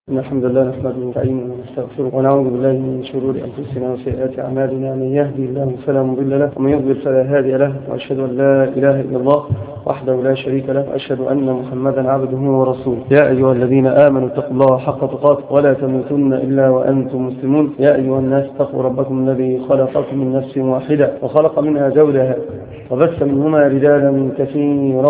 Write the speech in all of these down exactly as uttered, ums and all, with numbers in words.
إن الحمد لله نحمده ونستعينه ونستغفره ونعوذ بالله من شرور أنفسنا وسيئات أعمالنا، من يهدي الله فلا مضل له ومن يضلل فلا هادي له، وأشهد أن لا إله إلا الله وحده لا شريك له، وأشهد أن محمدا عبده ورسوله. يا أيها الذين آمنوا اتقوا الله حق تقاته ولا تموتن إلا وأنتم مسلمون. يا أيها الناس اتقوا ربكم الذي خلقكم من نفس واحدة وخلق منها زوجها وبث منهما رجالا كثيرا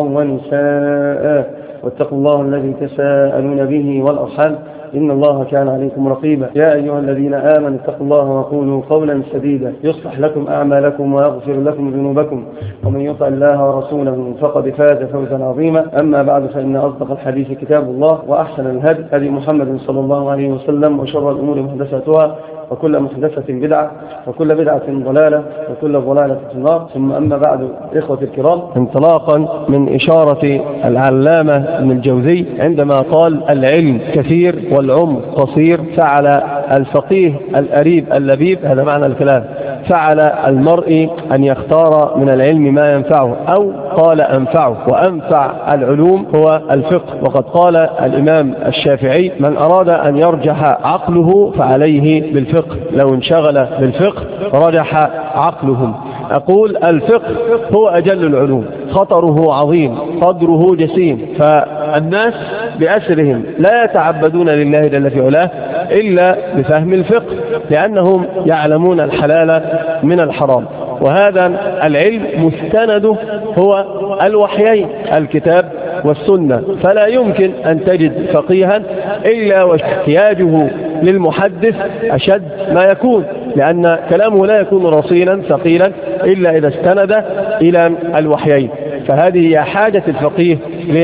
ونساء، واتقوا الله الذي تساءلون به والأرحام إن الله كان عليكم رقيبا. يا أيها الذين آمنوا اتقوا الله وقولوا قولا سديدا يصلح لكم أعمالكم ويغفر لكم ذنوبكم، ومن يطع الله ورسوله فقد فاز فوزا عظيما. أما بعد، فإن أصدق الحديث كتاب الله، وأحسن الهدي هدي محمد صلى الله عليه وسلم، وشر الأمور محدثاتها، وكل محدثة بدعة، وكل بدعة ضلالة، وكل ضلالة في النار. ثم أما بعد، إخوة الكرام، انطلاقا من إشارة العلامة ابن الجوزي عندما قال العلم كثير والعمر قصير، فعل الفقيه الأريب اللبيب، هذا معنى الكلام، فعل المرء أن يختار من العلم ما ينفعه، أو قال أنفعه، وأنفع العلوم هو الفقه. وقد قال الإمام الشافعي: من أراد أن يرجح عقله فعليه بالفقه، لو انشغل بالفقه رجح عقلهم. أقول الفقه هو أجل العلوم، خطره عظيم، قدره جسيم، فالناس بأسرهم لا يتعبدون لله جل في علاه إلا بفهم الفقه، لأنهم يعلمون الحلال من الحرام. وهذا العلم مستنده هو الوحيين، الكتاب والسنة، فلا يمكن أن تجد فقيها إلا واحتياجه للمحدث أشد ما يكون، لأن كلامه لا يكون رصينا ثقيلا إلا إذا استند إلى الوحيين. فهذه هي حاجة الفقيه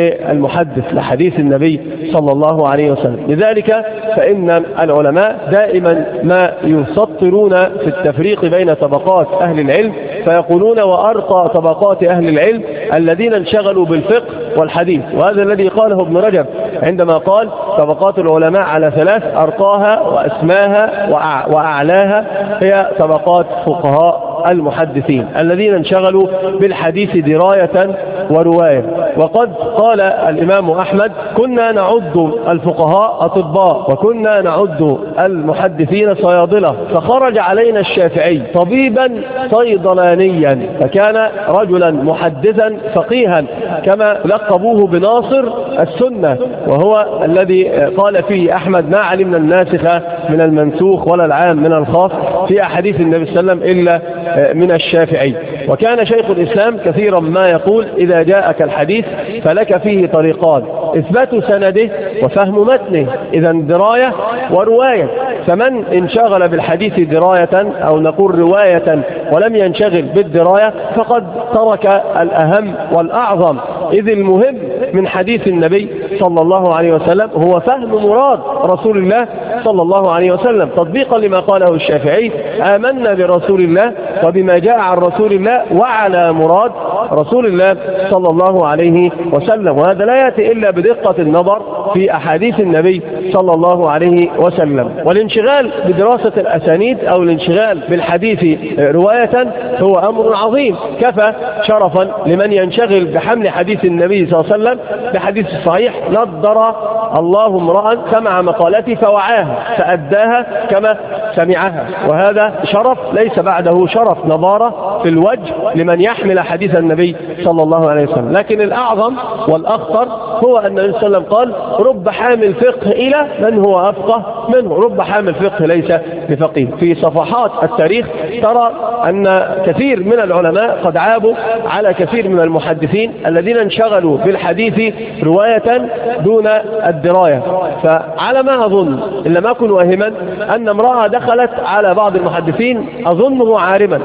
للمحدث لحديث النبي صلى الله عليه وسلم. لذلك فإن العلماء دائما ما يسطرون في التفريق بين طبقات أهل العلم، فيقولون: وأرقى طبقات أهل العلم الذين انشغلوا بالفقه والحديث. وهذا الذي قاله ابن رجب عندما قال: طبقات العلماء على ثلاث، أرقاها وأسماها وأعلاها هي طبقات فقهاء المحدثين الذين انشغلوا بالحديث دراية ورواية. وقد قال الإمام أحمد: كنا نعد الفقهاء أطباء، وكنا نعد المحدثين صيادلة، فخرج علينا الشافعي طبيبا صيدلانيا، فكان رجلا محدثا فقيها، كما لقبوه بناصر السنة، وهو الذي قال فيه أحمد: ما علمنا الناسخ من المنسوخ ولا العام من الخاص في أحاديث النبي صلى الله عليه وسلم إلا من الشافعي. وكان شيخ الإسلام كثيرا ما يقول: إذا جاءك الحديث فلك فيه طريقان: إثبات سنده وفهم متنه، إذا دراية ورواية. فمن انشغل بالحديث دراية أو نقول رواية ولم ينشغل بالدراية فقد ترك الأهم والأعظم، إذ المهم من حديث النبي صلى الله عليه وسلم هو فهم مراد رسول الله صلى الله عليه وسلم، تطبيقا لما قاله الشافعي: آمنا برسول الله وبما جاء عن رسول الله وعلى مراد رسول الله صلى الله عليه وسلم. وهذا لا يأتي إلا بدقة النظر في أحاديث النبي صلى الله عليه وسلم. والانشغال بدراسة الأسانيد أو الانشغال بالحديث رواية هو أمر عظيم، كفى شرفا لمن ينشغل بحمل حديث النبي صلى الله عليه وسلم بحديث الصحيح: نضر الله امرأ سمع مقالتي فوعاها فأداها كما سمعها. وهذا شرف ليس بعده شرف، نظارة في الوجه لمن يحمل حديث النبي صلى الله عليه وسلم. لكن الأعظم والأخطر هو أن النبي صلى الله عليه وسلم قال: رب حامل فقه إلى من هو أفقه منه، رب حامل فقه ليس بفقيه. في صفحات التاريخ ترى أن كثير من العلماء قد عابوا على كثير من المحدثين الذين انشغلوا بالحديث رواية دون الدراية. فعلى ما أظن إن لم أكن واهما أن امرأة دخلت على بعض المحدثين أظنه عارما،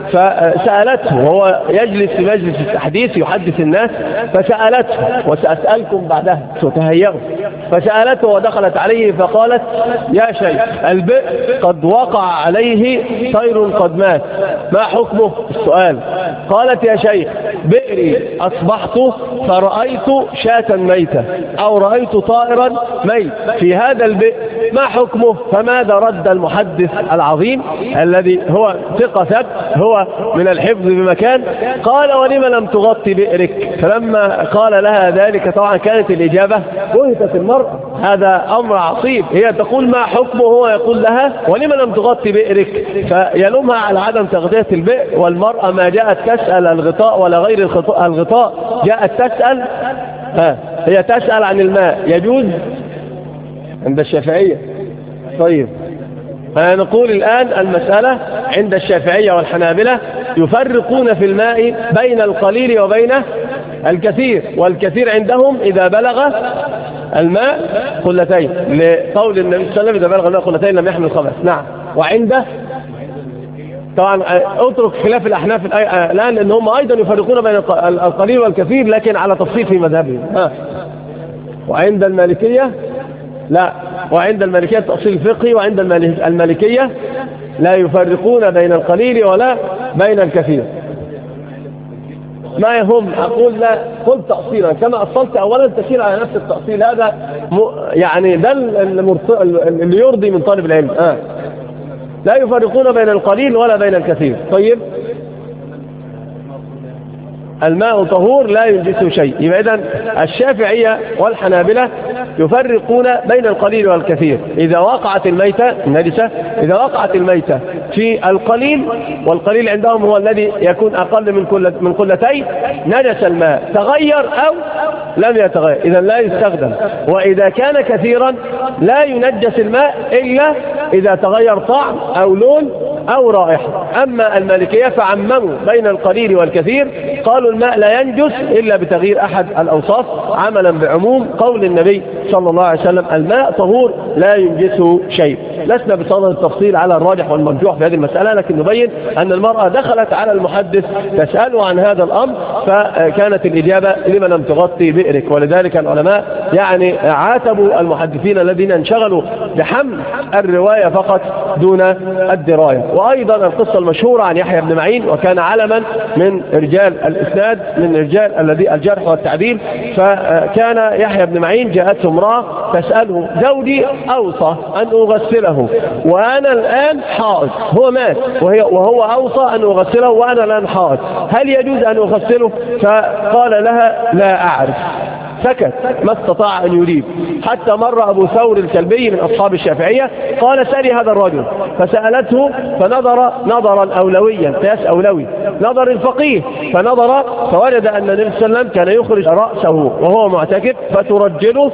فسألته وهو يجلس في مجلس التحديث يحدث الناس، فسألته: وسأسألكم بعدها ستهيئوا، فسألته ودخلت عليه فقالت: يا شيخ، البئر قد وقع عليه طير قد مات، ما حكمه؟ السؤال. قالت: يا شيخ، بئري أصبحت فرأيت شاة ميتة أو رأيت طائرا ميت، في هذا البئر ما حكمه؟ فماذا رد المحدث العظيم الذي هو ثقة ثبت، هو من الحفظ بمكان؟ قال: ولم لم تغطي بئرك؟ فلما قال لها ذلك طبعا كانت الإجابة بهتت المرأة، هذا أمر عصيب، هي تقول ما حكمه، هو يقول لها ولم لم تغطي بئرك؟ فيلومها على عدم تغطية البئر، والمرأة ما جاءت تسأل الغطاء ولا غير الغطاء، جاءت تسأل، ها هي تسأل عن الماء. يجوز عند الشافعية. طيب فنقول الآن المسألة عند الشافعية والحنابلة يفرقون في الماء بين القليل وبين الكثير، والكثير عندهم إذا بلغ الماء قلتين، لقول النبي صلى الله عليه وسلم إذا بلغ الماء قلتين لم يحمل خبث. نعم. وعنده طبعا اترك خلاف الأحناف الآن لأن هم أيضا يفرقون بين القليل والكثير لكن على تفصيل في مذهبهم. ها. وعند المالكية لا، وعند المالكية التأصيل الفقهي، وعند المالكية لا يفرقون بين القليل ولا بين الكثير. ما يهم أقول لا، قل تأصيلا كما أصلت أولا تشير على نفس التأصيل، هذا يعني ده اللي يرضي من طالب العلم. آه. لا يفرقون بين القليل ولا بين الكثير. طيب الماء طهور لا ينجسه شيء. يبقى إذن الشافعية والحنابلة يفرقون بين القليل والكثير. إذا وقعت الميتة النجسة، إذا وقعت الميتة في القليل، والقليل عندهم هو الذي يكون أقل من كل من قلتين، نجس الماء تغير أو لم يتغير، إذا لا يستخدم. وإذا كان كثيرا لا ينجس الماء إلا إذا تغير طعم أو لون أو رائحة. أما المالكية فعمموا بين القليل والكثير، قالوا الماء لا ينجس إلا بتغيير أحد الأوصاف، عملا بعموم قول النبي صلى الله عليه وسلم الماء طهور لا ينجسه شيء. لسنا بصدد التفصيل على الراجح والمرجوح في هذه المسألة، لكن نبين أن المرأة دخلت على المحدث تسأله عن هذا الأمر، فكانت الإجابة لما لم تغطي بئرك. ولذلك العلماء يعني عاتبوا المحدثين الذين انشغلوا بحمل الرواية فقط دون الدراية. وأيضا القصة المشهورة عن يحيى بن معين، وكان علما من رجال الإسناد من رجال الذي الجرح والتعديل، فكان يحيى بن معين جاءته امرأة تسأله زوجي أوصى أن أغسله وأنا الآن حائض، هو مات وهي وهو أوصى أن أغسله وأنا الآن حائض، هل يجوز أن أغسله؟ فقال لها لا أعرف، سكت ما استطاع أن يجيب، حتى مر أبو ثور الكلبي من أصحاب الشافعية قال سألي هذا الرجل، فسألته فنظر نظرا أولويا، قياس أولوي، نظر الفقيه، فنظر فوجد أن النبي صلى الله عليه وسلم كان يخرج رأسه وهو معتكف فترجله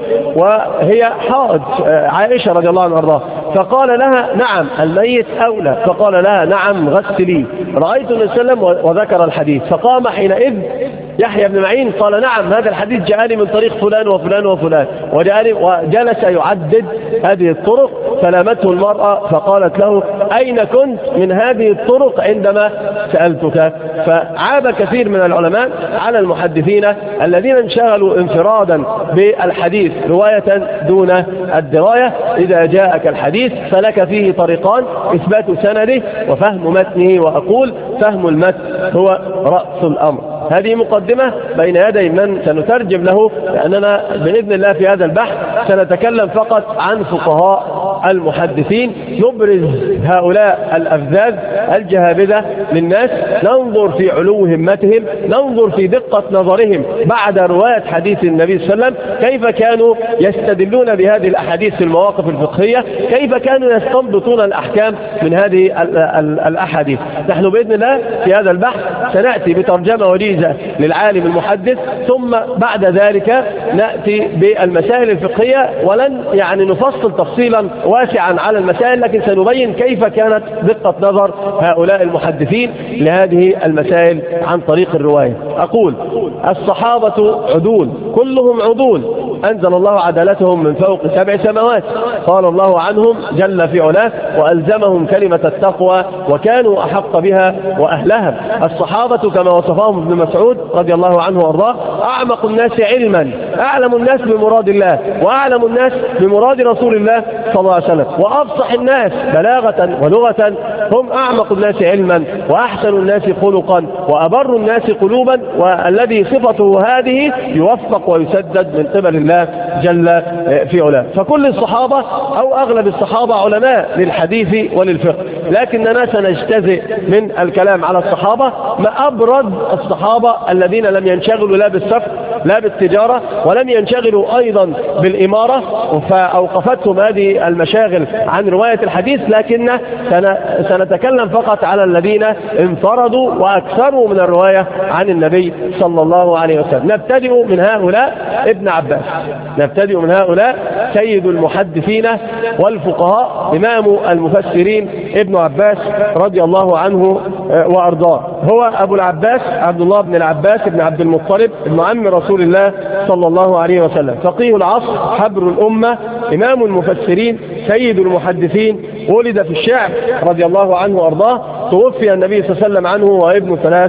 وهي حائض عائشة رضي الله عنها وارضاها، فقال لها نعم الميت أولى، فقال لها نعم غسلي، رأيت النبي صلى الله عليه وسلم وذكر الحديث، فقام حينئذ يحيى بن معين قال نعم هذا الحديث جاءني من طريق فلان وفلان وفلان، وجاءني وجلس يعدد هذه الطرق، فلامته المرأة فقالت له أين كنت من هذه الطرق عندما سألتك؟ فعاب كثير من العلماء على المحدثين الذين انشغلوا انفرادا بالحديث رواية دون الدراية. إذا جاءك الحديث فلك فيه طريقان، إثبات سنده وفهم متنه، وأقول فهم المتن هو رأس الأمر. هذه مقدمة بين يدي من سنترجم له، لأننا بإذن الله في هذا البحث سنتكلم فقط عن فقهاء المحدثين، نبرز هؤلاء الأفذاذ الجهابذة للناس، ننظر في علو همتهم، ننظر في دقة نظرهم بعد رواية حديث النبي صلى الله عليه وسلم، كيف كانوا يستدلون بهذه الأحاديث في المواقف الفقهية، كيف كانوا يستنبطون الأحكام من هذه الأحاديث. نحن بإذن الله في هذا البحث سنأتي بترجمة وجيزة للعالم المحدث، ثم بعد ذلك نأتي بالمسائل الفقهية، ولن يعني نفصل تفصيلا واسعا على المسائل، لكن سنبين كيف كانت دقة نظر هؤلاء المحدثين لهذه المسائل عن طريق الرواية. أقول الصحابة عدول، كلهم عدول، أنزل الله عدالتهم من فوق سبع سماوات، قال الله عنهم جل في علاه وألزمهم كلمة التقوى وكانوا أحق بها وأهلها. الصحابة كما وصفهم ابن مسعود رضي الله عنه وارضاه أعمق الناس علما، أعلم الناس بمراد الله وأعلم الناس بمراد رسول الله صلى الله عليه وسلم، وأفصح الناس بلاغة ولغة، هم أعمق الناس علما وأحسن الناس خلقا وأبر الناس قلوبا، والذي صفته هذه يوفق ويسدد من قبل الله الله جل في علاه. فكل الصحابة أو أغلب الصحابة علماء للحديث وللفقه، لكننا سنجتزئ من الكلام على الصحابة ما أبرز الصحابة الذين لم ينشغلوا لا بالسفر لا بالتجارة ولم ينشغلوا أيضا بالإمارة، فأوقفتهم هذه المشاغل عن رواية الحديث، لكن سنتكلم فقط على الذين انفردوا وأكثروا من الرواية عن النبي صلى الله عليه وسلم. نبتدئ من هؤلاء ابن عباس، نبتدئ من هؤلاء سيد المحدثين والفقهاء إمام المفسرين ابن عباس رضي الله عنه وأرضاه. هو أبو العباس عبد الله بن العباس بن عبد المطلب ابن عم رسول الله صلى الله عليه وسلم، فقيه العصر، حبر الأمة، إمام المفسرين، سيد المحدثين، ولد في الشعب رضي الله عنه وأرضاه، توفي النبي صلى الله عليه وسلم عنه وابن ثلاث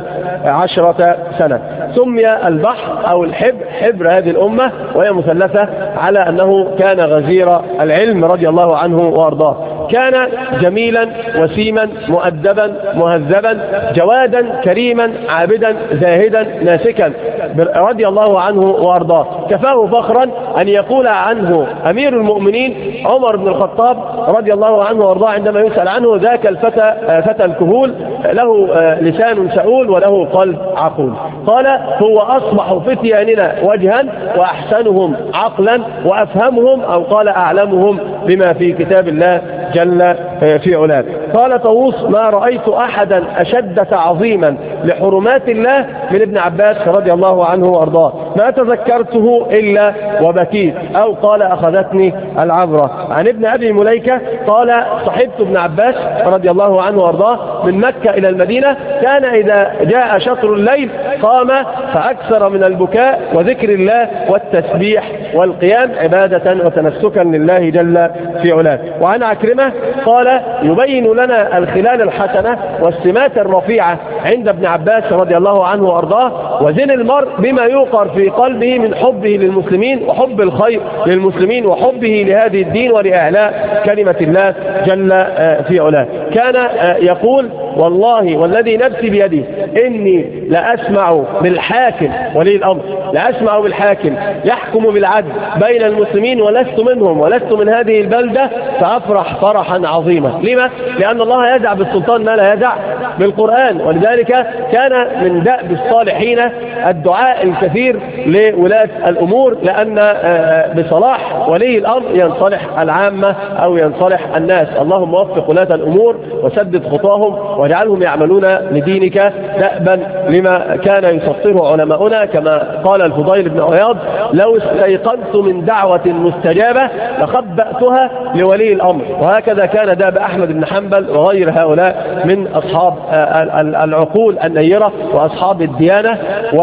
عشرة سنة. سمي البحر أو الحبر حبر هذه الأمة، وهي مثلثة على أنه كان غزير العلم رضي الله عنه وأرضاه. كان جميلا وسيما مؤدبا مهذبا جوادا كريما عابدا زاهدا ناسكا رضي الله عنه وأرضاه. كفاه فخرا أن يقول عنه أمير المؤمنين عمر بن الخطاب رضي الله عنه وأرضاه عندما يسأل عنه: ذاك الفتى فتى الكهول له لسان سؤول وله قلب عقول. قال: هو أصبح فتياننا وجها وأحسنهم عقلا وأفهمهم، أو قال أعلمهم بما في كتاب الله جل في علاه. قال طاووس: ما رأيت أحدا أشد تعظيما لحرمات الله من ابن عباس رضي الله عنه وأرضاه، ما تذكرته إلا وبكيت، أو قال أخذتني العبرة. عن ابن أبي مليكة قال: صحبت ابن عباس رضي الله عنه وأرضاه من مكة إلى المدينة، كان إذا جاء شطر الليل قام فأكثر من البكاء وذكر الله والتسبيح والقيام عبادة وتنسكا لله جل في علاه. وعن عكرمة قال: يبين لنا الخلال الحسنة والسمات الرفيعة عند ابن عباس رضي الله عنه وأرضاه، وزن المرء بما يوقر في قلبه من حبه للمسلمين وحب الخير للمسلمين وحبه لهذه الدين ولإعلاء كلمة الله جل في علاه. كان يقول: والله والذي نفسي بيده إني لأسمع بالحاكم ولي الأمر، لأسمع بالحاكم يحكم بالعدل بين المسلمين ولست منهم ولست من هذه البلدة فأفرح فرحا عظيما. لما؟ لأن الله يدع بالسلطان ما لا يدع بالقرآن، ولذلك كان من دأب الصالحين الدعاء الكثير لولاة الأمور، لأن بصلاح ولي الأمر ينصلح العامة أو ينصلح الناس. اللهم وفق ولاة الأمور وسدد خطاهم واجعلهم يعملون لدينك دأبا لما كان يسطره علماؤنا، كما قال الفضيل بن عياض: لو استيقنت من دعوة مستجابة لخبأتها لولي الأمر. وهكذا كان داب أحمد بن حنبل وغير هؤلاء من أصحاب العقول النيرة وأصحاب الديانة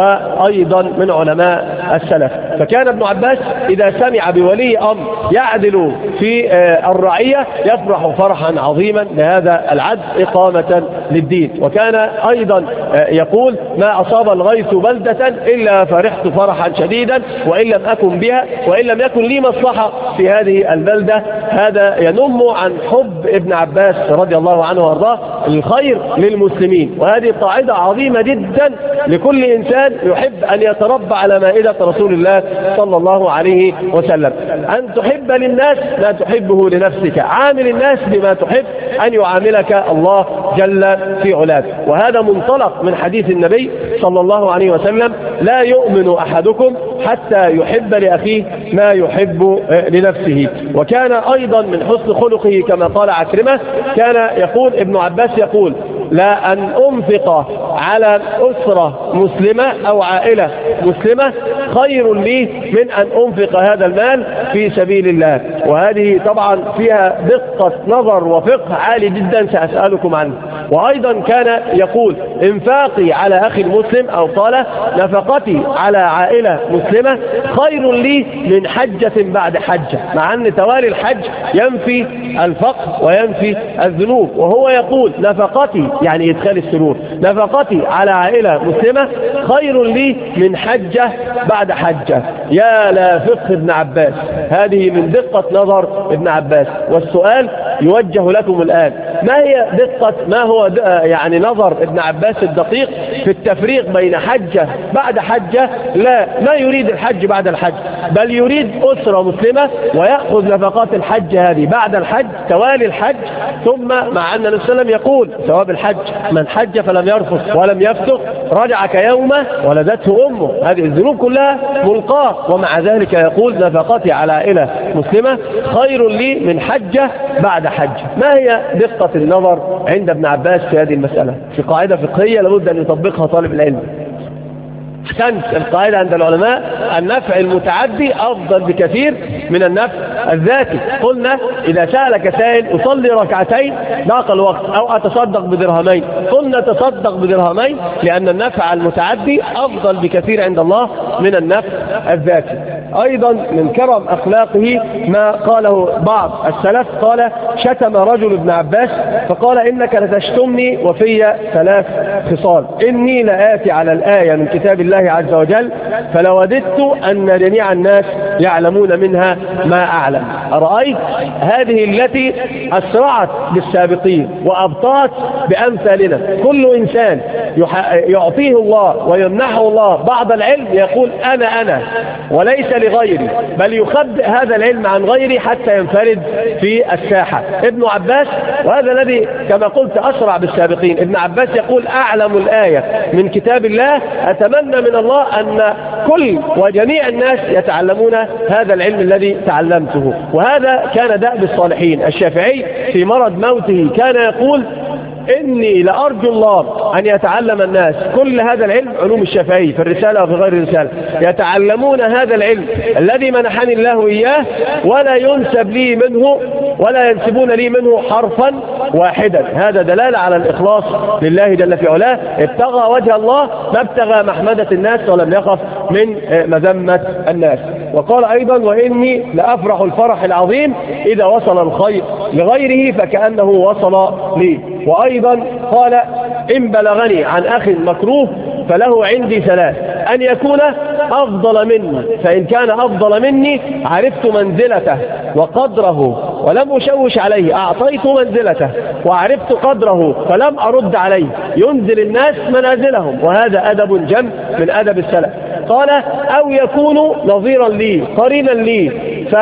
وأيضا من علماء السلف. فكان ابن عباس إذا سمع بولي أمر يعدل في الرعية يفرح فرحا عظيما لهذا العدل إقامة للدين. وكان أيضا يقول: ما أصاب الغيث بلدة إلا فرحت فرحا شديدا وإن لم أكن بها وإن لم يكن لي مصلحة في هذه البلدة. هذا ينم عن حب ابن عباس رضي الله عنه وارضاه الخير للمسلمين، وهذه قاعدة عظيمة جدا لكل إنسان يحب أن يتربى على مائدة رسول الله صلى الله عليه وسلم، أن تحب للناس لا تحبه لنفسك، عامل الناس بما تحب أن يعاملك الله جل في علاه. وهذا منطلق من حديث النبي صلى الله عليه وسلم: لا يؤمن أحدكم حتى يحب لأخيه ما يحب لنفسه. وكان أيضا من حسن خلقه كما قال عكرمة، كان يقول ابن عباس يقول: لا أن أنفق على أسرة مسلمة أو عائلة مسلمة خير لي من أن أنفق هذا المال في سبيل الله. وهذه طبعا فيها دقة نظر وفقه عالي جدا سأسألكم عنه. وأيضا كان يقول: انفاقي على أخي المسلم، أو قال: نفقتي على عائلة مسلمة خير لي من حجة بعد حجة، مع أن توالي الحج ينفي الفقر وينفي الذنوب. وهو يقول: نفقتي يعني إدخال السرور، نفقتي على عائلة مسلمة خير لي من حجة بعد حجة. يا لا فقه ابن عباس، هذه من دقة نظر ابن عباس. والسؤال يوجه لكم الآن: ما هي دقة ما هو يعني نظر ابن عباس الدقيق في التفريق بين حجة بعد حجة؟ لا، ما يريد الحج بعد الحج، بل يريد أسرة مسلمة ويأخذ نفقات الحج هذه بعد الحج توالي الحج. ثم مع أن النبي صلى الله عليه وسلم يقول ثواب الحج من حج فلم يرفث ولم يفسق رجع كيومه ولدته أمه. هذه الذنوب كلها ملقاة، ومع ذلك يقول نفقتي على عائلة مسلمة خير لي من حجة بعد حج. ما هي دقة النظر عند ابن عباس في هذه المسألة؟ في قاعدة فقهية لابد أن يطبقها طالب العلم. كانت القاعدة عند العلماء النفع المتعدي أفضل بكثير من النفع الذاتي. قلنا إذا سألك سائل أصلي ركعتين ضاق الوقت أو أتصدق بدرهمين، قلنا تصدق بدرهمين لأن النفع المتعدي أفضل بكثير عند الله من النفع الذاتي. أيضا من كرم أخلاقه ما قاله بعض السلف، قال شتم رجل ابن عباس فقال إنك لتشتمني وفي ثلاث خصال، إني لآتي على الآية من كتاب الله عز وجل فلوددت أن جميع الناس يعلمون منها ما أعلم. أرأيت هذه التي أسرعت بالسابقين وأبطأت بأمثالنا. كل إنسان يعطيه الله ويمنحه الله بعض العلم يقول أنا أنا وليس لغيري، بل يخبئ هذا العلم عن غيري حتى ينفرد في الساحة. ابن عباس، وهذا الذي كما قلت أسرع بالسابقين، ابن عباس يقول أعلم الآية من كتاب الله، أتمنى من الله أن كل وجميع الناس يتعلمون هذا العلم الذي تعلمته. وهذا كان دأب الصالحين. الشافعي في مرض موته كان يقول إني لأرجو الله أن يتعلم الناس كل هذا العلم، علوم الشافعي في الرسالة وفي غير الرسالة، يتعلمون هذا العلم الذي منحني الله إياه ولا ينسب لي منه ولا ينسبون لي منه حرفا واحدا. هذا دلالة على الإخلاص لله جل في علاه، ابتغى وجه الله ما ابتغى محمدة الناس ولم يخف من مذمة الناس. وقال أيضا وإني لأفرح الفرح العظيم إذا وصل الخير لغيره فكأنه وصل لي. وأيضا قال إن بلغني عن أخ مكروه فله عندي ثلاث، أن يكون أفضل مني، فإن كان أفضل مني عرفت منزلته وقدره ولم أشوش عليه، أعطيت منزلته وعرفت قدره فلم أرد عليه، ينزل الناس منازلهم، وهذا أدب جم من أدب السلف. قال أو يكون نظيرا لي قرينا لي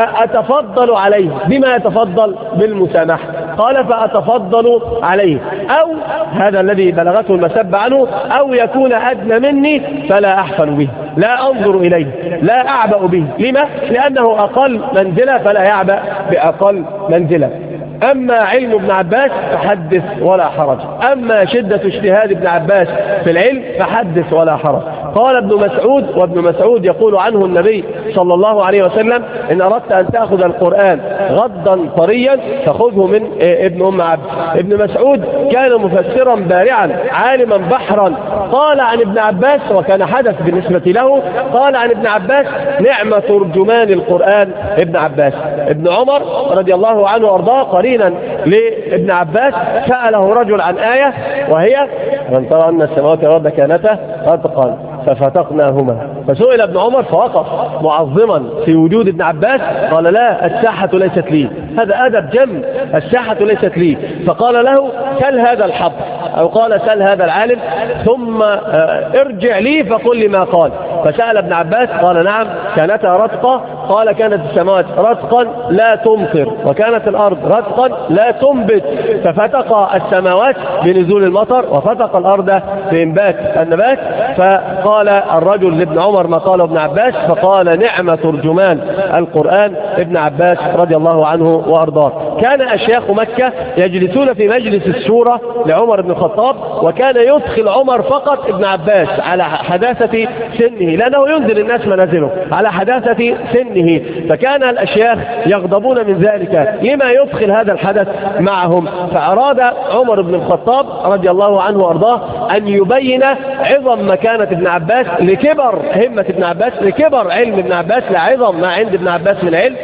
فأتفضل عليه، بما يتفضل؟ بالمسامحة. قال فأتفضل عليه. أو هذا الذي بلغته المسب عنه أو يكون أدنى مني فلا أحفل به، لا أنظر إليه، لا أعبأ به. لما؟ لأنه أقل منزلة فلا يعبأ بأقل منزلة. أما علم ابن عباس فحدث ولا حرج، أما شدة اجتهاد ابن عباس في العلم فحدث ولا حرج. قال ابن مسعود، وابن مسعود يقول عنه النبي صلى الله عليه وسلم إن أردت أن تأخذ القرآن غضا طريا فخذه من ابن أم عبد. ابن مسعود كان مفسرا بارعا عالما بحرا. قال عن ابن عباس، وكان حدث بالنسبة له، قال عن ابن عباس نعم ترجمان القرآن ابن عباس. ابن عمر رضي الله عنه وارضاه قرينا لابن عباس سأله رجل عن آية وهي من ترى أن السماوات والأرض كانتا رتقا ففتقناهما، فسئل ابن عمر فوقف معظما في وجود ابن عباس قال لا الساحة ليست لي. هذا أدب جم، الساحة ليست لي. فقال له سل هذا الحبر، أو قال سل هذا العالم ثم ارجع لي فقل لي ما قال. فسأل ابن عباس قال نعم كانتا رتقا، قال كانت السماوات رتقا لا تمطر وكانت الأرض رتقا لا تنبت، ففتق السماوات بنزول المطر وفتق الأرض بإنبات النبات. فقال الرجل لابن عمر ما قال ابن عباس، فقال نعم ترجمان القرآن ابن عباس رضي الله عنه وأرضاه. كان أشياخ مكة يجلسون في مجلس الشورى لعمر بن الخطاب، وكان يدخل عمر فقط ابن عباس على حداثة سنه، لأنه ينزل الناس منازله على حداثة سنه، فكان الأشياخ يغضبون من ذلك لما يدخل هذا الحدث معهم. فأراد عمر بن الخطاب رضي الله عنه وأرضاه أن يبين عظم مكانة ابن عباس لكبر همة ابن عباس، لكبر علم ابن عباس، لعظم ما عند ابن عباس من علم.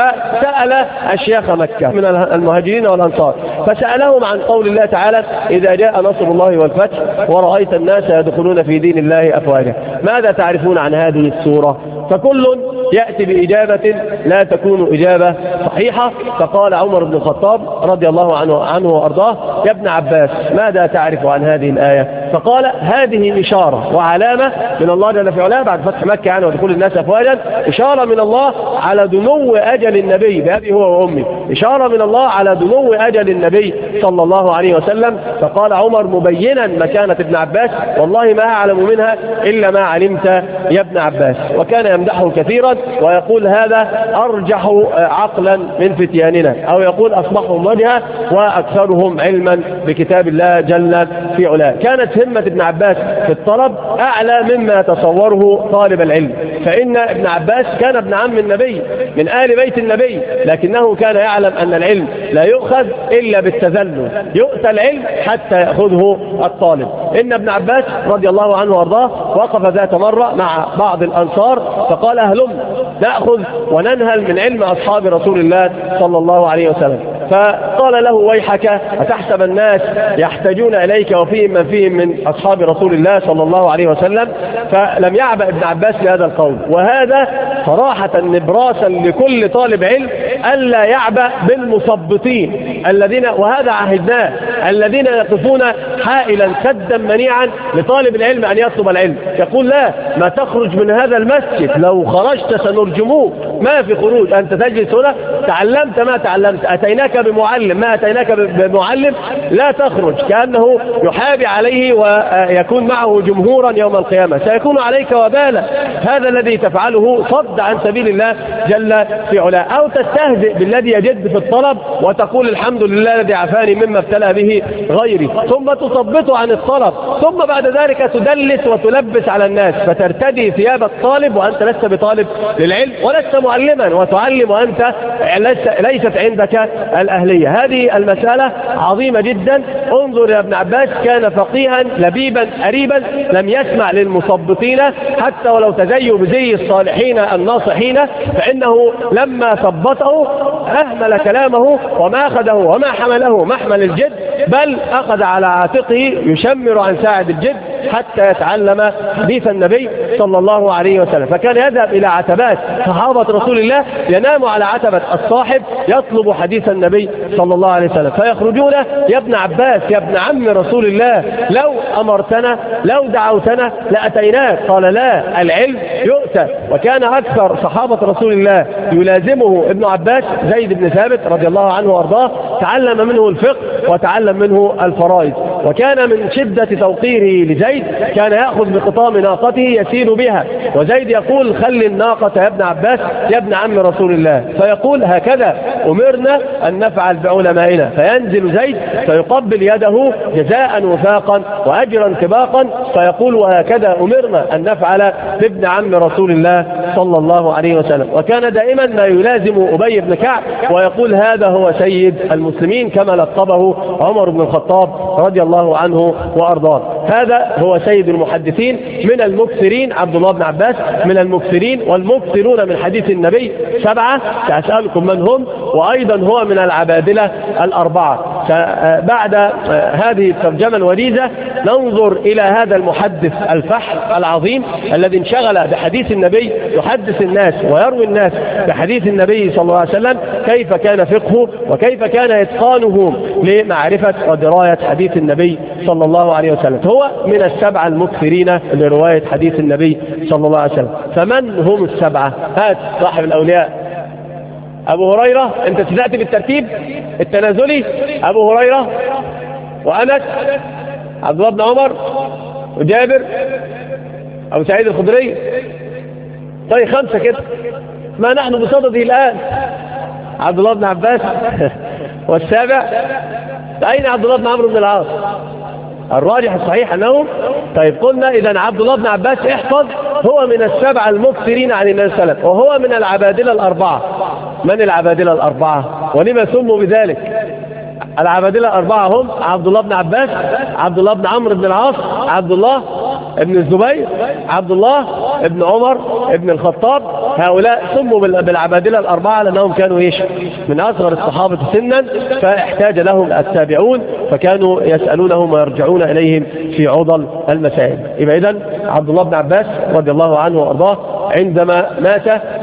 فسأل أشياخ مكة من المهاجرين والأنصار، فسألهم عن قول الله تعالى إذا جاء نصر الله والفتح ورأيت الناس يدخلون في دين الله أفواجا، ماذا تعرفون عن هذه السورة؟ فكل يأتي بإجابة لا تكون إجابة صحيحة. فقال عمر بن الخطاب رضي الله عنه, عنه وأرضاه: يا ابن عباس ماذا تعرف عن هذه الآية؟ فقال: هذه إشارة وعلامة من الله جل في علاه بعد فتح مكة يعني ودخول الناس أفواجا، إشارة من الله على دنو أجل النبي بأبي هو وأمي، إشارة من الله على دنو أجل النبي صلى الله عليه وسلم. فقال عمر مبينا مكانة ابن عباس: والله ما أعلم منها إلا ما علمت يا ابن عباس. وكان يمدحه كثيرا ويقول: هذا أرجح عقلا من فتياننا، أو يقول أصبحهم وجها وأكثرهم علما بكتاب الله جل في علاه. كانت همة ابن عباس في الطلب أعلى مما يتصوره طالب العلم، فإن ابن عباس كان ابن عم النبي من آل بيت النبي، لكنه كان يعلم أن العلم لا يؤخذ إلا بالتذلل، يؤتى العلم حتى يأخذه الطالب. إن ابن عباس رضي الله عنه وارضاه وقف ذات مرة مع بعض الأنصار فقال: هلم نأخذ وننهل من علم أصحاب رسول الله صلى الله عليه وسلم. فقال له: ويحك، أتحسب الناس يحتاجون إليك وفيهم من فيهم من أصحاب رسول الله صلى الله عليه وسلم. فلم يعبأ ابن عباس بهذا القول، وهذا صراحة نبراسا لكل طالب علم ألا يعبأ بالمثبطين الذين، وهذا عهدناه، الذين يقفون حائلا سدا منيعا لطالب العلم أن يطلب العلم. يقول: لا، ما تخرج من هذا المسجد، لو خرجت سنرجموك، ما في خروج، أنت تجلس هنا، تعلمت ما تعلمت، أتيناك بمعلم ما أتيناك بمعلم، لا تخرج. كأنه يحابي عليه ويكون معه جمهورا يوم القيامة، سيكون عليك وبالا. هذا الذي تفعله صد عن سبيل الله جل في علاه. أو تستهزئ بالذي يجد في الطلب وتقول: الحمد لله الذي عافاني مما ابتلى به غيري، ثم تثبطه عن الطلب، ثم بعد ذلك تدلس وتلبس على الناس، فترتدي ثياب الطالب وأنت لست بطالب للعلم ولست معلما، وتعلم وأنت ليست عندك الأهلية. هذه المسألة عظيمة جدا. انظر يا ابن عباس، كان فقيها لبيبا أريبا، لم يسمع للمثبطين حتى ولو تزيوا بزي الصالحين الناصحين، فإنه لما ثبطه أهمل كلامه وما أخذه وما حمله محمل الجد، بل أخذ على عاتقه يشمر عن ساعد الجد حتى يتعلم حديث النبي صلى الله عليه وسلم. فكان يذهب إلى عتبات صحابة رسول الله، ينام على عتبة الصاحب يطلب حديث النبي صلى الله عليه وسلم، فيخرجون: يا ابن عباس يا ابن عم رسول الله، لو أمرتنا لو دعوتنا لأتيناك. قال: لا، العلم يؤتى. وكان أكثر صحابة رسول الله يلازمه ابن عباس زيد بن ثابت رضي الله عنه وارضاه، تعلم منه الفقه وتعلم منه الفرائض. وكان من شدة توقيره لزيد كان يأخذ بخطام ناقته يسير بها، وزيد يقول: خلي الناقة يا ابن عباس يا ابن عم رسول الله. فيقول: هكذا أمرنا أن نفعل بعلمائنا. فينزل زيد فيقبل يده جزاء وفاقا وأجرا سباقا، فيقول: وهكذا أمرنا أن نفعل بابن عم رسول الله صلى الله عليه وسلم. وكان دائما ما يلازم أبي بن كعب ويقول: هذا هو سيد المسلمين، كما لقبه عمر بن الخطاب رضي الله عنه وأرضاه. هذا هو سيد المحدثين من المكثرين، عبد الله بن عباس من المكثرين والمكثرون من حديث النبي سبعة، سأسألكم من هم. وأيضا هو من العبادلة الأربعة. بعد هذه الترجمة الوجيزة ننظر إلى هذا المحدث الفحل العظيم الذي انشغل بحديث النبي، يحدث الناس ويروي الناس بحديث النبي صلى الله عليه وسلم، كيف كان فقهه وكيف كان إتقانه لمعرفة ودراية حديث النبي صلى الله عليه وسلم. هو من السبعة المكثرين لرواية حديث النبي صلى الله عليه وسلم. فمن هم السبعة؟ هات صاحب الأولياء. أبو هريرة، أنت تأتي بالترتيب التنازلي: أبو هريرة وأنس، عبد الله بن عمر، وجابر، أبو سعيد الخدري. طيب خمسة كده، ما نحن بصدده الآن. عبد الله بن عباس. والسابع أين عبد الله بن عمرو بن العاص؟ الراجح الصحيح أنه طيب قلنا إذا عبد الله بن عباس احفظ هو من السبعة المكثرين عن النبي صلى الله عليه وسلم، وهو من العبادلة الأربعة. من العبادلة الأربعة ولما سموا بذلك؟ العبادلة الأربعة هم عبد الله بن عباس، عبد الله بن عمرو بن العاص، عبد الله ابن الزبير، عبد الله ابن عمر ابن الخطاب. هؤلاء سموا بالعبادلة الأربعة لأنهم كانوا إيش؟ من أصغر الصحابة سنا، فاحتاج لهم التابعون فكانوا يسألونهم ويرجعون إليهم في عضل المسائل. يبقى إذن عبد الله بن عباس رضي الله عنه وأرضاه عندما مات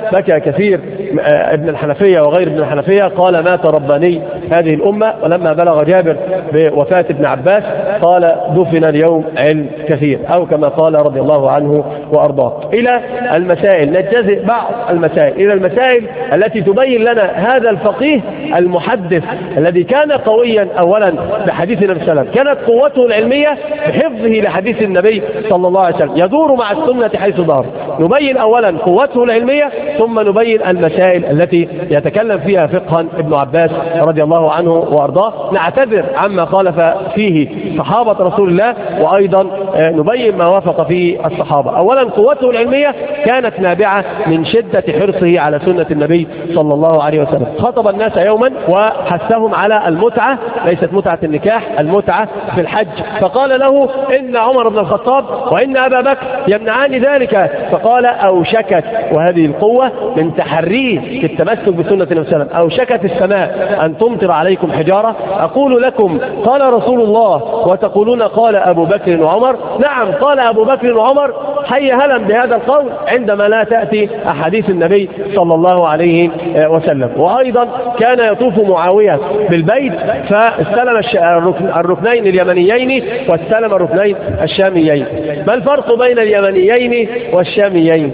بكى كثير ابن الحنفية وغير ابن الحنفية. قال مات رباني هذه الأمة. ولما بلغ جابر بوفاة ابن عباس قال دفن اليوم علم كثير، أو كما قال رضي الله عنه وأرضاه. إلى المسائل نجزئ بعض المسائل إلى المسائل التي تبين لنا هذا الفقيه المحدث الذي كان قويا أولا بحديث النبي صلى الله عليه وسلم، كانت قوته العلمية بحفظه لحديث النبي صلى الله عليه وسلم، يدور مع السنة حيث دار. نبين أولا قوته العلمية، ثم نبين المسائل التي يتكلم فيها فقها ابن عباس رضي الله عنه وأرضاه. نعتذر عما خالف فيه صحابة رسول الله، وأيضا نبين ما وافق فيه الصحابة. أولا قوته العلمية كانت نابعة من شدة حرصه على سنة النبي صلى الله عليه وسلم. خطب الناس يوما وحثهم على المتعة، ليست متعة النكاح، المتعة في الحج، فقال له إن عمر بن الخطاب وإن أبا بكر يمنعان ذلك. فقال أوشكت، وهذه القوة من تحريه في التمسك بسنة النبي صلى الله عليه وسلم، أوشكت السماء أن تمطر عليكم حجارة. أقول لكم قال رسول الله وتقولون قال أبو بكر وعمر. نعم قال أبو بكر وعمر، حي هلا بهذا القول عندما لا تأتي أحاديث النبي صلى الله عليه وسلم. وأيضا كان يطوف معاوية بالبيت فاستلم الركنين اليمنيين واستلم الركنين الشاميين. ما الفرق بين اليمنيين والشاميين؟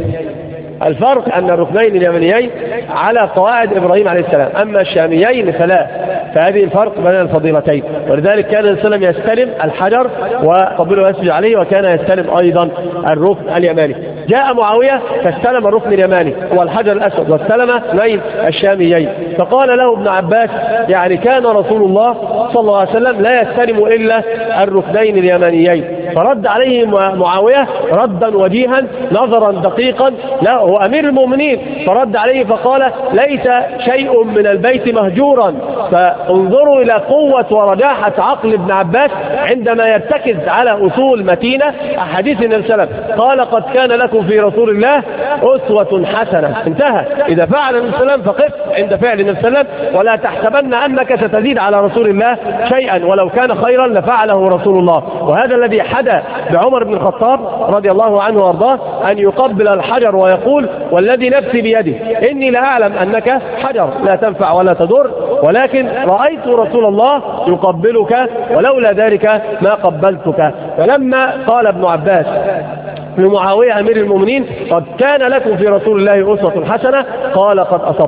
الفرق أن الركنين اليمنيين على قواعد إبراهيم عليه السلام، أما الشاميين فلا. فهذه الفرق بين الفضيلتين. ولذلك كان النبي صلى الله عليه وسلم يستلم الحجر وقبله يسجد عليه، وكان يستلم أيضا الركن اليماني. جاء معاوية فاستلم الركن اليماني والحجر الأسود، واستلم اثنين الشاميين. فقال له ابن عباس يعني كان رسول الله صلى الله عليه وسلم لا يستلم إلا الركنين اليمانيين. فرد عليه معاوية ردا وجيها نظرا دقيقا، لا هو أمير المؤمنين، فرد عليه فقال ليس شيء من البيت مهجورا. فانظروا إلى قوة ورجاحة عقل ابن عباس عندما يرتكز على أصول متينة أحاديث النبي صلى الله عليه وسلم. قال قد كان لكم في رسول الله أسوة حسنة، انتهى. إذا فعل النبي صلى الله عليه وسلم فقف عند فعل النبي صلى الله عليه وسلم، ولا تحسبن أنك ستزيد على رسول الله شيئا، ولو كان خيرا لفعله رسول الله. وهذا الذي حدث بعمر بن الخطاب رضي الله عنه وارضاه، أن يقبل الحجر ويقول والذي نفسي بيده إني لا أعلم أنك حجر لا تنفع ولا تضر، ولكن رأيت رسول الله يقبلك ولولا ذلك ما قبلتك. فلما قال ابن عباس لمعاوية أمير المؤمنين قد كان لكم في رسول الله أسوة حسنة، قال قد أصبت،